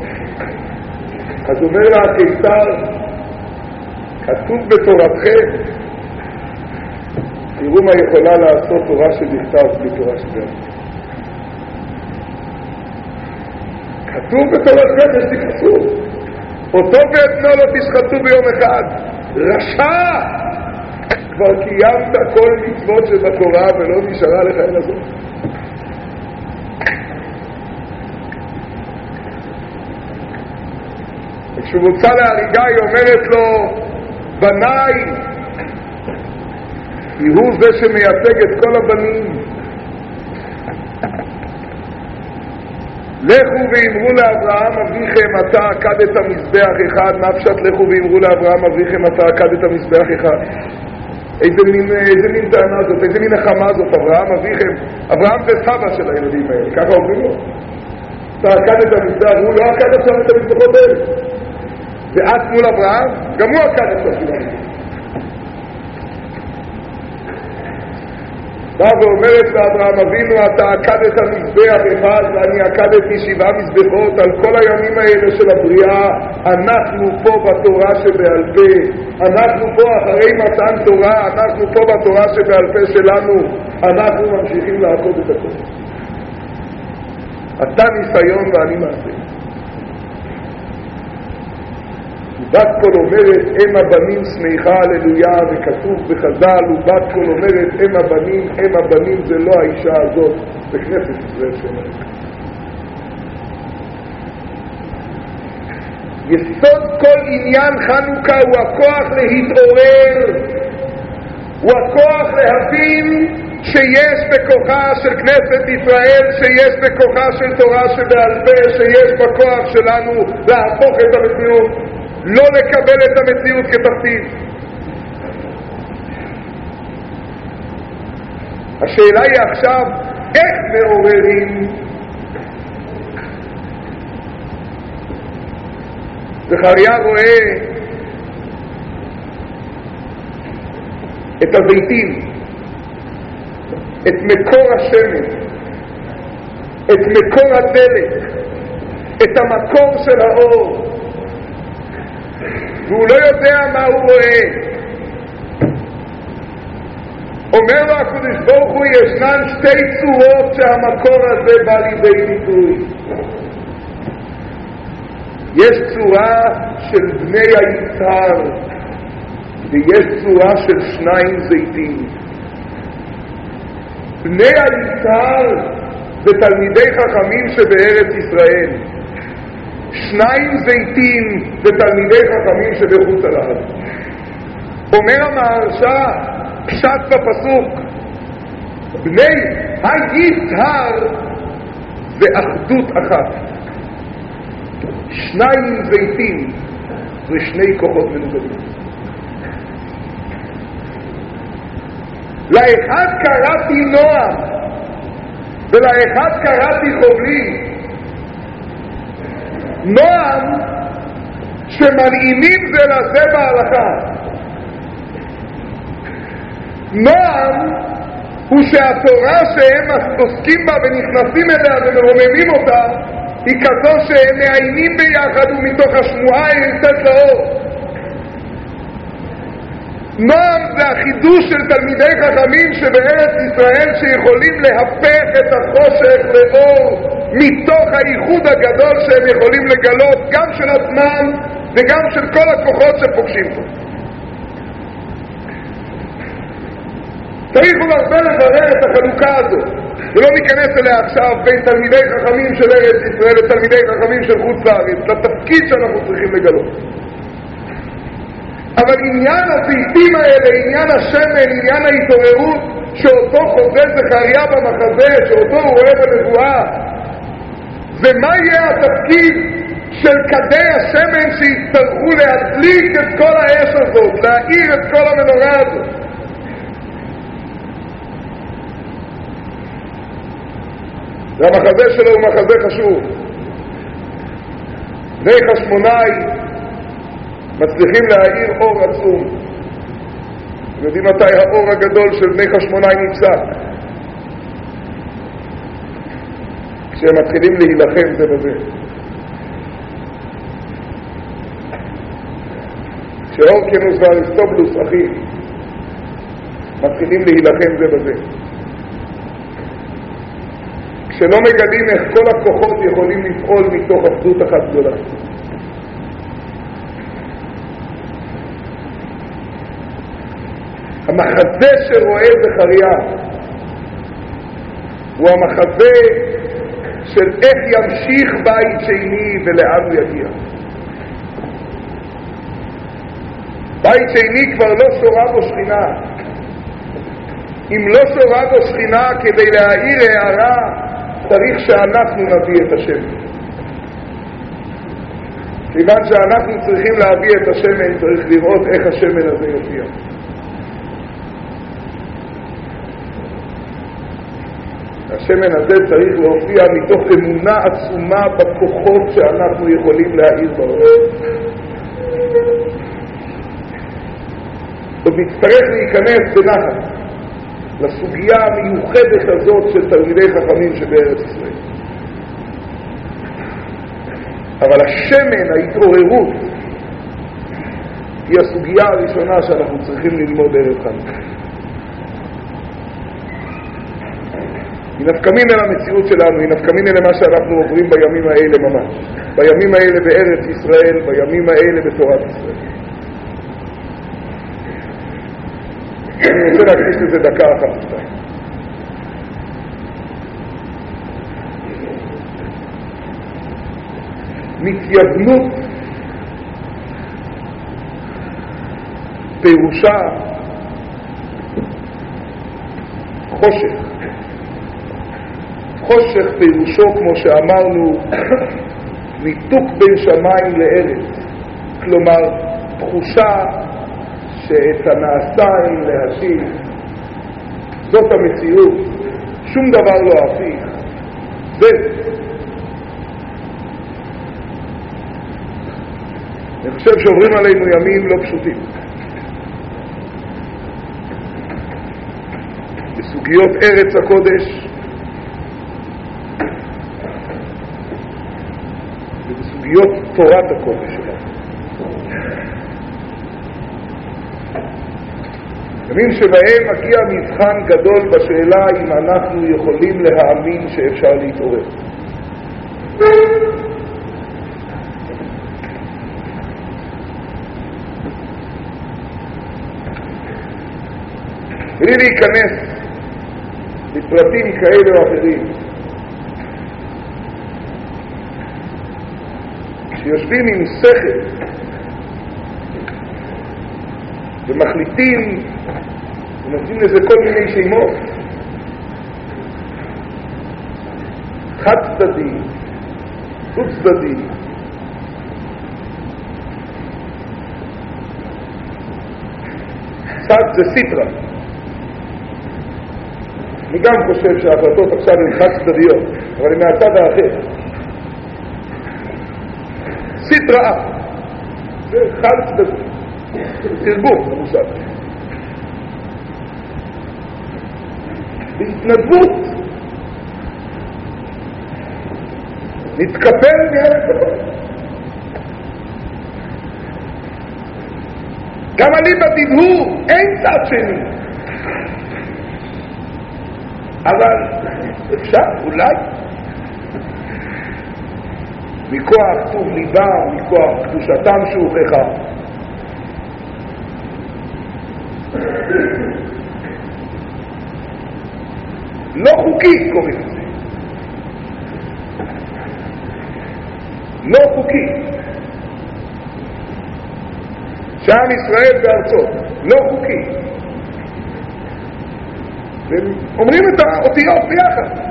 אז אומר לה הקיסר, כתוב בתורתכם. תראו מה יכולה לעשות תורה שבכתב בלי תורה שבעל פה. כתוב בתורתכם, יש לי כתוב, אותו ואת בנו לא תשחטו ביום אחד. רשע! כבר קיימת כל מצוות שבתורה ולא נשארה לך אלא זאת. וכשהוא מוצא להריגה היא אומרת לו, בניי, כי הוא זה שמייצג את כל הבנים. לכו ואמרו לאברהם אביכם אתה עקדת מזבח אחד. מה פשט לכו ואמרו לאברהם אביכם אתה עקדת מזבח אחד? איזה מין, איזה מין טענה זאת, איזה מין נחמה זאת? אברהם אביכם, אברהם זה סבא של הילדים האלה, ככה אומרים לו. אתה עקדת מזבח, הוא לא עקד עכשיו את המזבחות האלה. ואת מול אברהם, גם הוא עקד עכשיו שלנו. בא ואומרת לאברהם אבינו, אתה עקדת מזבח אחד ואני עקדתי שבעה מזבחות. על כל הימים האלה של הבריאה אנחנו פה בתורה שבעל פה, אנחנו פה אחרי מתן תורה, אנחנו פה בתורה שבעל פה שלנו, אנחנו ממשיכים לעקוד את הכל. אתה ניסיון ואני מעשה. ובת קול אומרת אם הבנים שמחה הללויה, וכתוב בחז"ל ובת קול אומרת אם הבנים, אם הבנים זה לא האישה הזאת בכנסת ישראל שאומרת. יסוד כל עניין חנוכה הוא הכוח להתעורר, הוא הכוח להבין שיש בכוחה של כנסת ישראל, שיש בכוחה של תורה שבעל פה, שיש בכוח שלנו להפוך את המציאות, לא לקבל את המציאות כתכתיב. השאלה היא עכשיו איך מעוררים. זכריה רואה את הזיתים, את מקור השמן, את מקור הדלק, את המקור של האור, והוא לא יודע מה הוא רואה. אומר לו הקדוש ברוך הוא, ישנן שתי צורות שהמקור הזה בא לידי ביטוי. יש צורה של בני היצהר ויש צורה של שניים זיתים. בני היצהר זה תלמידי חכמים שבארץ ישראל, שניים זיתים זה תלמידי חכמים שבחוץ לארץ. אומר המהרש"א פשט בפסוק, בני היצהר זה אחדות אחת, שניים זיתים זה שני כוחות מנוגדים. לאחד קראתי נועם ולאחד קראתי חובלי. נועם שמלאימים זה לזה בהלכה, נועם הוא שהתורה שהם עוסקים בה ונכנסים אליה ומרוממים אותה היא כזו שהם מעיינים ביחד ומתוך השמועה היא יוצאת לאור. נועם זה החידוש של תלמידי חכמים שבארץ ישראל שיכולים להפך את החושך לאור מתוך הייחוד הגדול שהם יכולים לגלות גם של עצמם וגם של כל הכוחות שפוגשים פה. צריך עוד הרבה לברר את החלוקה הזאת ולא ניכנס אליה עכשיו בין תלמידי חכמים של ארץ ישראל ותלמידי חכמים של חוץ לארץ לתפקיד שאנחנו צריכים לגלות. אבל עניין הזיתים האלה, עניין השמן, עניין ההתעוררות שאותו חוזה זכריה במחזה, שאותו הוא רואה בנבואה, ומה יהיה התפקיד של כדי השמן שיצטרכו להדליק את כל האש הזאת, להאיר את כל המנורה הזאת. והמחזה שלו הוא מחזה חשוב. בני חשמונאי מצליחים להאיר אור עצום. יודעים מתי האור הגדול של בני חשמונאי נפסק? כשהם מתחילים להילחם זה בזה. כשאורקנוס ואריסטובולוס אחים מתחילים להילחם זה בזה. כשלא מגלים איך כל הכוחות יכולים לפעול מתוך אחדות אחת גדולה. המחזה שרואה זכריה הוא המחזה של איך ימשיך בית שני ולאן הוא יגיע. בית שני כבר לא שורה בו שכינה. אם לא שורה בו שכינה כדי להאיר הערה צריך שאנחנו נביא את השמן. כיוון שאנחנו צריכים להביא את השמן צריך לראות איך השמן הזה יופיע. השמן הזה צריך להופיע מתוך אמונה עצומה בכוחות שאנחנו יכולים להאיר בעולם. ונצטרך להיכנס בנחת לסוגיה המיוחדת הזאת של תלמידי חכמים שבארץ ישראל. אבל השמן, ההתעוררות, היא הסוגיה הראשונה שאנחנו צריכים ללמוד ערב חנוכה. היא נפקמינה למציאות שלנו, היא נפקמינה למה שאנחנו עוברים בימים האלה ממש. בימים האלה בארץ ישראל, בימים האלה בתורת ישראל. אני רוצה להקדיש לזה דקה אחת. מתייוונות פירושה חושך. חושך פירושו, כמו שאמרנו, ניתוק בין שמיים לארץ. כלומר, תחושה שאת הנעשה אין להשיב. זאת המציאות. שום דבר לא הפיך. זה. אני חושב שעוברים עלינו ימים לא פשוטים. בסוגיות ארץ הקודש, ובסוגיות תורת הקודש שלנו. ימים שבהם מגיע מבחן גדול בשאלה אם אנחנו יכולים להאמין שאפשר להתעורר. בלי להיכנס לפרטים כאלה או אחרים, כשיושבים עם שכל ומחליטים ונותנים לזה כל מיני שמות, חד צדדי, דו צדדי, צד זה סיטרה. אני גם חושב שההחלטות עכשיו הן חד צדדיות, אבל הן מהצד האחר. סיטרה, זה חד צדדי, תרגום למושג. בהתנדבות נתקפל מארץ הקודש. גם אליבא דהוא אין צד שני, אבל אפשר אולי מכוח טוב ליבם, מכוח קדושתם שהוכחה. לא חוקי קוראים לזה, לא חוקי. שעם ישראל בארצות לא חוקי, והם אומרים את האותיות ביחד.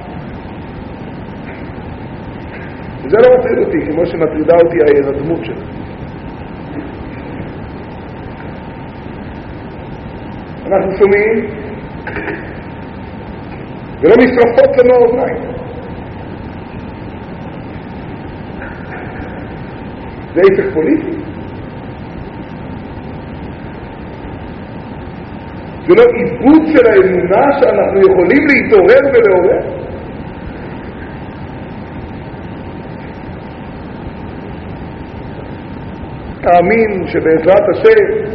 וזה לא מטריד אותי כמו שמטרידה אותי ההירדמות שלה. אנחנו שומעים ולא נשרפות לנו האוזניים. זה עסק פוליטי, זה לא עיבוד של האמונה שאנחנו יכולים להתעורר ולעורר. תאמין שבעזרת השם,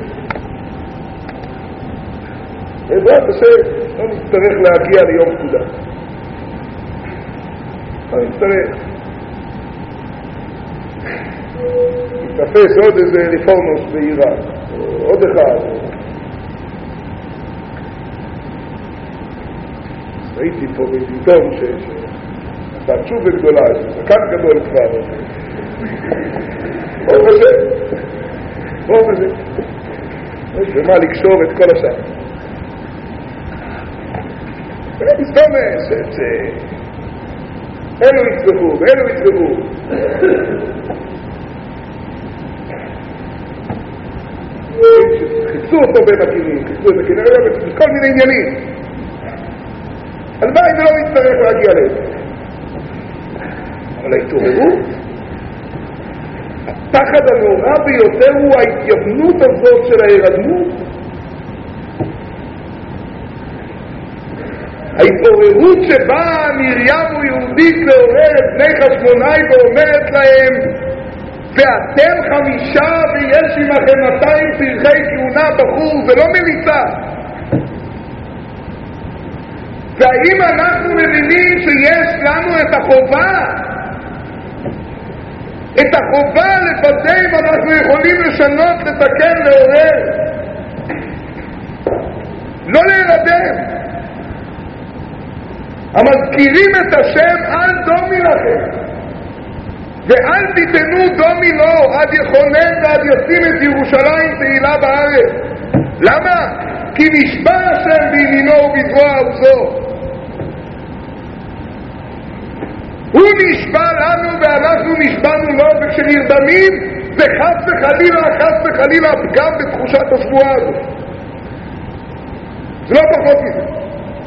בעזרת השם לא נצטרך להגיע ליום פקודה. לא נצטרך. נתפס עוד איזה רפורמוס באיראן, עוד אחד. ראיתי פה בעיתון שעשתה תשובה גדולה, שזקן גדול כבר. ברוך השם, ברוך השם. יש במה לקשור את כל השאר. מסתומס, אלו יצבחו, ואלו יצבחו. חיפשו אותו בין הכינים, חיפשו את הכינים, בכל מיני עניינים. הלוואי ולא נצטרך להגיע לזה. אבל ההתעוררות, הפחד הנורא ביותר הוא ההתייוונות הזאת של ההירדמות. ההתעוררות שבה מרים יהודית לעורר את בני חשמונאי ואומרת להם, ואתם חמישה ויש עמכם מאתיים פרחי כהונה בחור, זה לא מליצה. והאם אנחנו מבינים שיש לנו את החובה, את החובה לוודא אם אנחנו יכולים לשנות, לתקן, לעורר, לא להירדם. המזכירים את השם אל דומי לכם, ואל תיתנו דומי לו, עד יכונן ועד ישים את ירושלים תהילה בארץ. למה? כי נשבע השם בימינו ובזרוע עוזו. הוא נשבע לנו ואנחנו נשבענו לו, וכשנרדמים זה חס וחלילה, חס וחלילה פגם בתחושת השבועה הזאת. זה לא פחות מזה.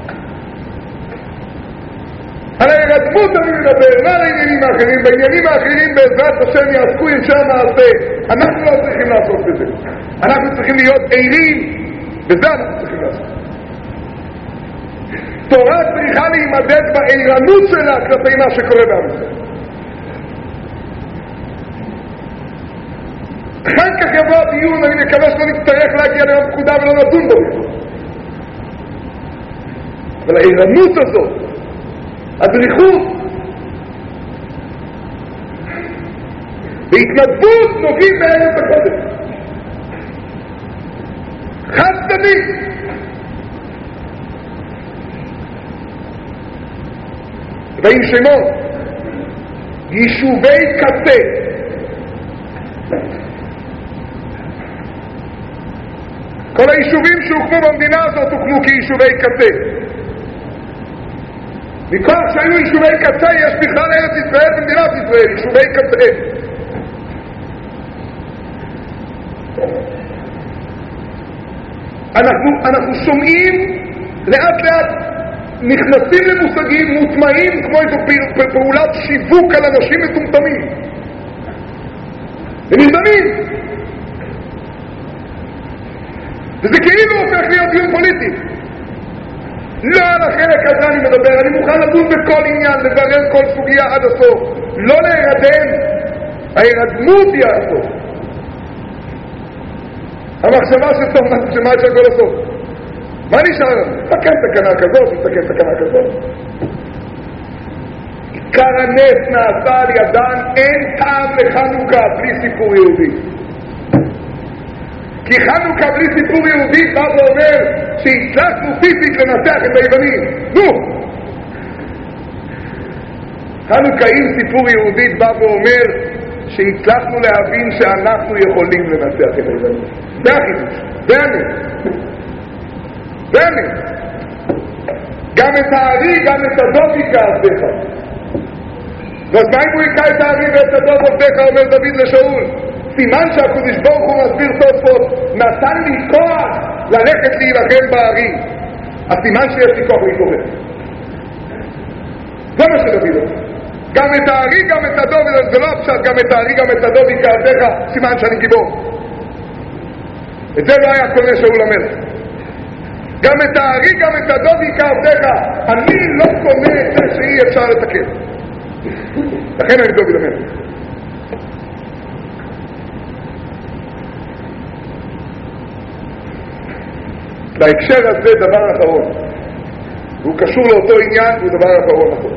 על ההירדמות אני מדבר, לא על העניינים האחרים. בעניינים האחרים בעזרת השם יעסקו אנשי המעשה. אנחנו לא צריכים לעשות בזה. אנחנו צריכים להיות עירים, וזה אנחנו צריכים לעשות. תורה צריכה להימדד בעירנות שלה כלפי מה שקורה בעם. אחר כך יבוא הדיון, אני מקווה שלא נצטרך להגיע ליום פקודה ולא נדון בו. אבל העירנות הזאת, הדריכות בהתנדבות נוגעים בארץ הקודש, חד צדדי. ועם שמות יישובי קצה, כל היישובים שהוקמו במדינה הזאת הוקמו כיישובי קצה. מכוח שהיו יישובי קצה יש בכלל ארץ ישראל במדינת ישראל, יישובי קצה. אנחנו, אנחנו שומעים לאט לאט נכנסים למושגים מוטמעים כמו איזו פעולת שיווק על אנשים מטומטמים ונרדמים, וזה כאילו הופך להיות דיון פוליטי. לא על החלק הזה אני מדבר, אני מוכן לדון בכל עניין, לברר כל סוגיה עד הסוף, לא להירדם. ההירדמות היא הסוף. המחשבה של סוף, שמה יש הכל הסוף? מה נשאר? תקן תקנה כזאת, תקן תקנה כזאת. עיקר הנס נעשה על ידן, אין טעם לחנוכה בלי סיפור יהודי. כי חנוכה בלי סיפור יהודי בא ואומר שהצלחנו פיזית לנצח את היוונים. נו! חנוכה עם סיפור יהודי בא ואומר שהצלחנו להבין שאנחנו יכולים לנצח את היוונים. זה החידוש, זה הנס. זה הנס. גם את הארי, גם את הדוב יקע עבדך. אז מה אם הוא יקע את הארי ואת הדוב עבדך, אומר דוד לשאול? סימן שהקדוש ברוך הוא מסביר תוספות, נתן לי כוח ללכת להילחם בארי. הסימן שיש לי כוח להתעורר. זה מה שדוד אומר. גם את הארי, גם את הדוב, זה לא הפשט, גם את הארי, גם את הדוב יקעתך, סימן שאני גיבור. את זה לא היה קונה שאול המלך. גם את הארי, גם את הדוב יקעתך, אני לא קונה את זה שאי אפשר לתקן. לכן אני דוד המלך. בהקשר הזה דבר אחרון, והוא קשור לאותו עניין, והוא דבר אחרון אחרון.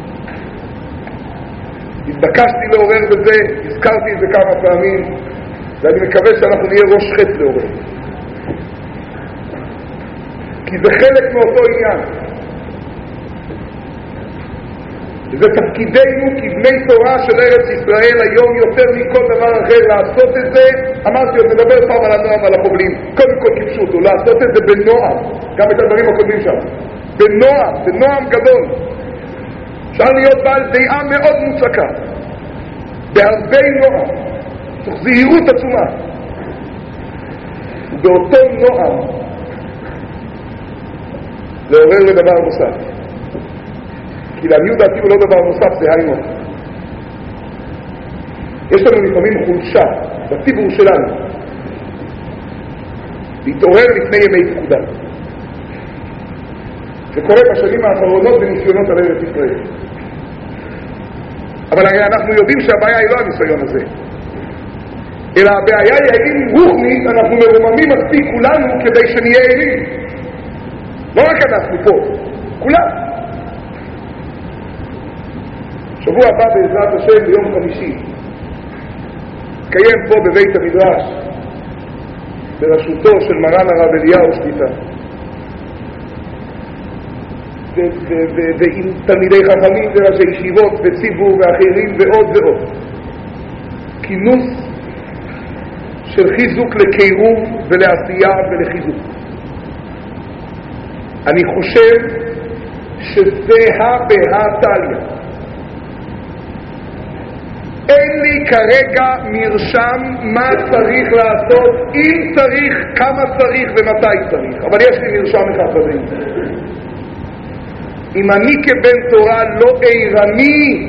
התבקשתי לעורר בזה, הזכרתי את זה כמה פעמים, ואני מקווה שאנחנו נהיה ראש חץ לעורר. כי זה חלק מאותו עניין. וזה תפקידנו כבני תורה של ארץ ישראל היום יותר מכל דבר אחר לעשות את זה. אמרתי עוד נדבר פעם על הנועם ועל החובלים, קודם כל כפשוט הוא לעשות את זה בנועם, גם את הדברים הקודמים שם, בנועם, בנועם גדול. אפשר להיות בעל דעה מאוד מוצקה, בהרבה נועם, תוך זהירות עצומה, ובאותו נועם לעורר לדבר נוסף. כי לעניות דעתי הוא לא דבר נוסף, זה היינו. יש לנו לפעמים חולשה בציבור שלנו להתעורר לפני ימי פקודה. זה קורה בשנים האחרונות בניסיונות על ארץ ישראל. אבל הרי אנחנו יודעים שהבעיה היא לא הניסיון הזה, אלא הבעיה היא האם רוחנית אנחנו מרוממים מספיק כולנו כדי שנהיה ערים. לא רק אנחנו פה, כולם. שבוע הבא בעזרת השם ביום חמישי קיים פה בבית המדרש בראשותו של מרן הרב אליהו שליט"א ועם תלמידי חכמים וראשי ישיבות וציבור ואחרים ועוד ועוד, כינוס של חיזוק לקירוב ולעשייה ולחיזוק. אני חושב שזה הבהתליה. אין לי כרגע מרשם מה צריך לעשות, אם צריך, כמה צריך ומתי צריך, אבל יש לי מרשם אחד בזה. אם אני כבן תורה לא עירני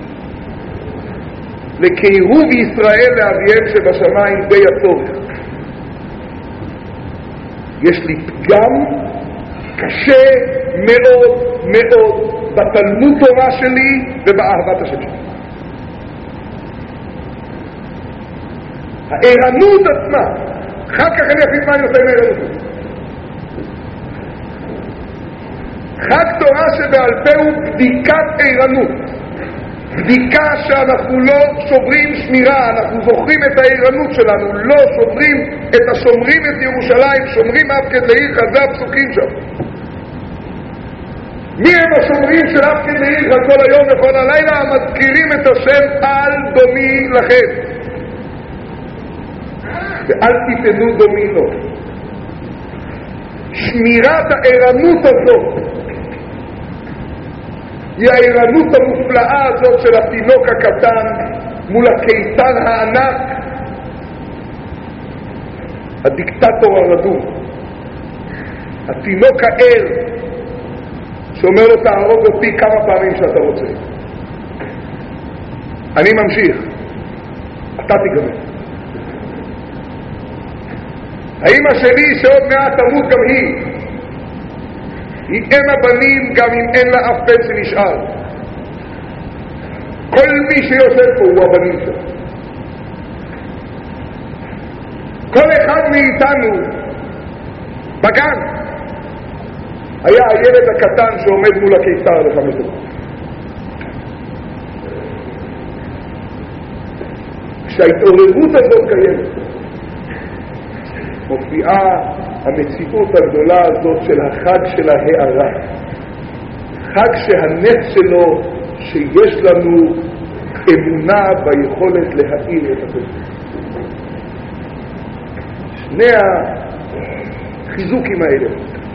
לקירוב ישראל לאביהם שבשמיים די הצורך, יש לי פגם קשה מאוד מאוד בתלמוד תורה שלי ובאהבת השם שלי. העירנות עצמה, אחר כך אני אפיס מה אני עושה עם העירנות. חג תורה שבעל פה הוא בדיקת עירנות, בדיקה שאנחנו לא שוברים שמירה, אנחנו זוכרים את העירנות שלנו, לא שוברים את השומרים את ירושלים, שומרים אף כד לעירך, זה הפסוקים שם. מי הם השומרים של אף כד לעירך כל היום וכל הלילה? המזכירים את השם על דומי לכם ואל תיתנו דומי לו. שמירת העירנות הזאת היא העירנות המופלאה הזאת של התינוק הקטן מול הקיסר הענק, הדיקטטור הרדום, התינוק הער שאומר לו תהרוג אותי כמה פעמים שאתה רוצה. אני ממשיך, אתה תיגמר. האמא שלי שעוד מעט תמות גם היא, היא אם הבנים גם אם אין לה אף בן שנשאר. כל מי שיושב פה הוא הבנים שלה. כל אחד מאיתנו בגן היה הילד הקטן שעומד מול הקיסר לחמש דקות. כשההתעוררות הזאת קיימת מופיעה המציאות הגדולה הזאת של החג של ההארה, חג שהנס שלו שיש לנו אמונה ביכולת להאיר את הפסק. שני החיזוקים האלה,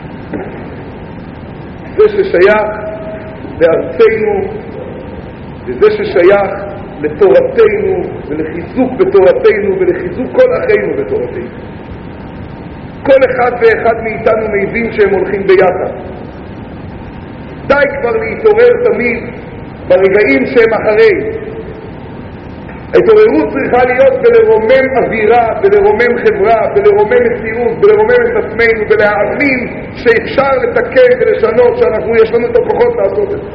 זה ששייך לארצנו וזה ששייך לתורתנו ולחיזוק בתורתנו ולחיזוק כל אחינו בתורתנו, כל אחד ואחד מאיתנו מבין שהם הולכים ביחד. די כבר להתעורר תמיד ברגעים שהם אחרי. ההתעוררות צריכה להיות בלרומם אווירה, בלרומם חברה, בלרומם מציאות, בלרומם את עצמנו, בלהאמין שאפשר לתקן ולשנות, שאנחנו יש לנו את הכוחות לעשות את זה.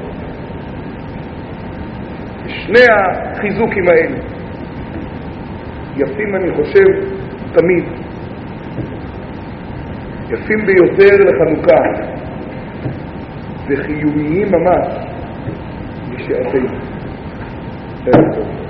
שני החיזוקים האלה יפים, אני חושב, תמיד יפים ביותר לחנוכה וחיומיים ממש בשעתנו.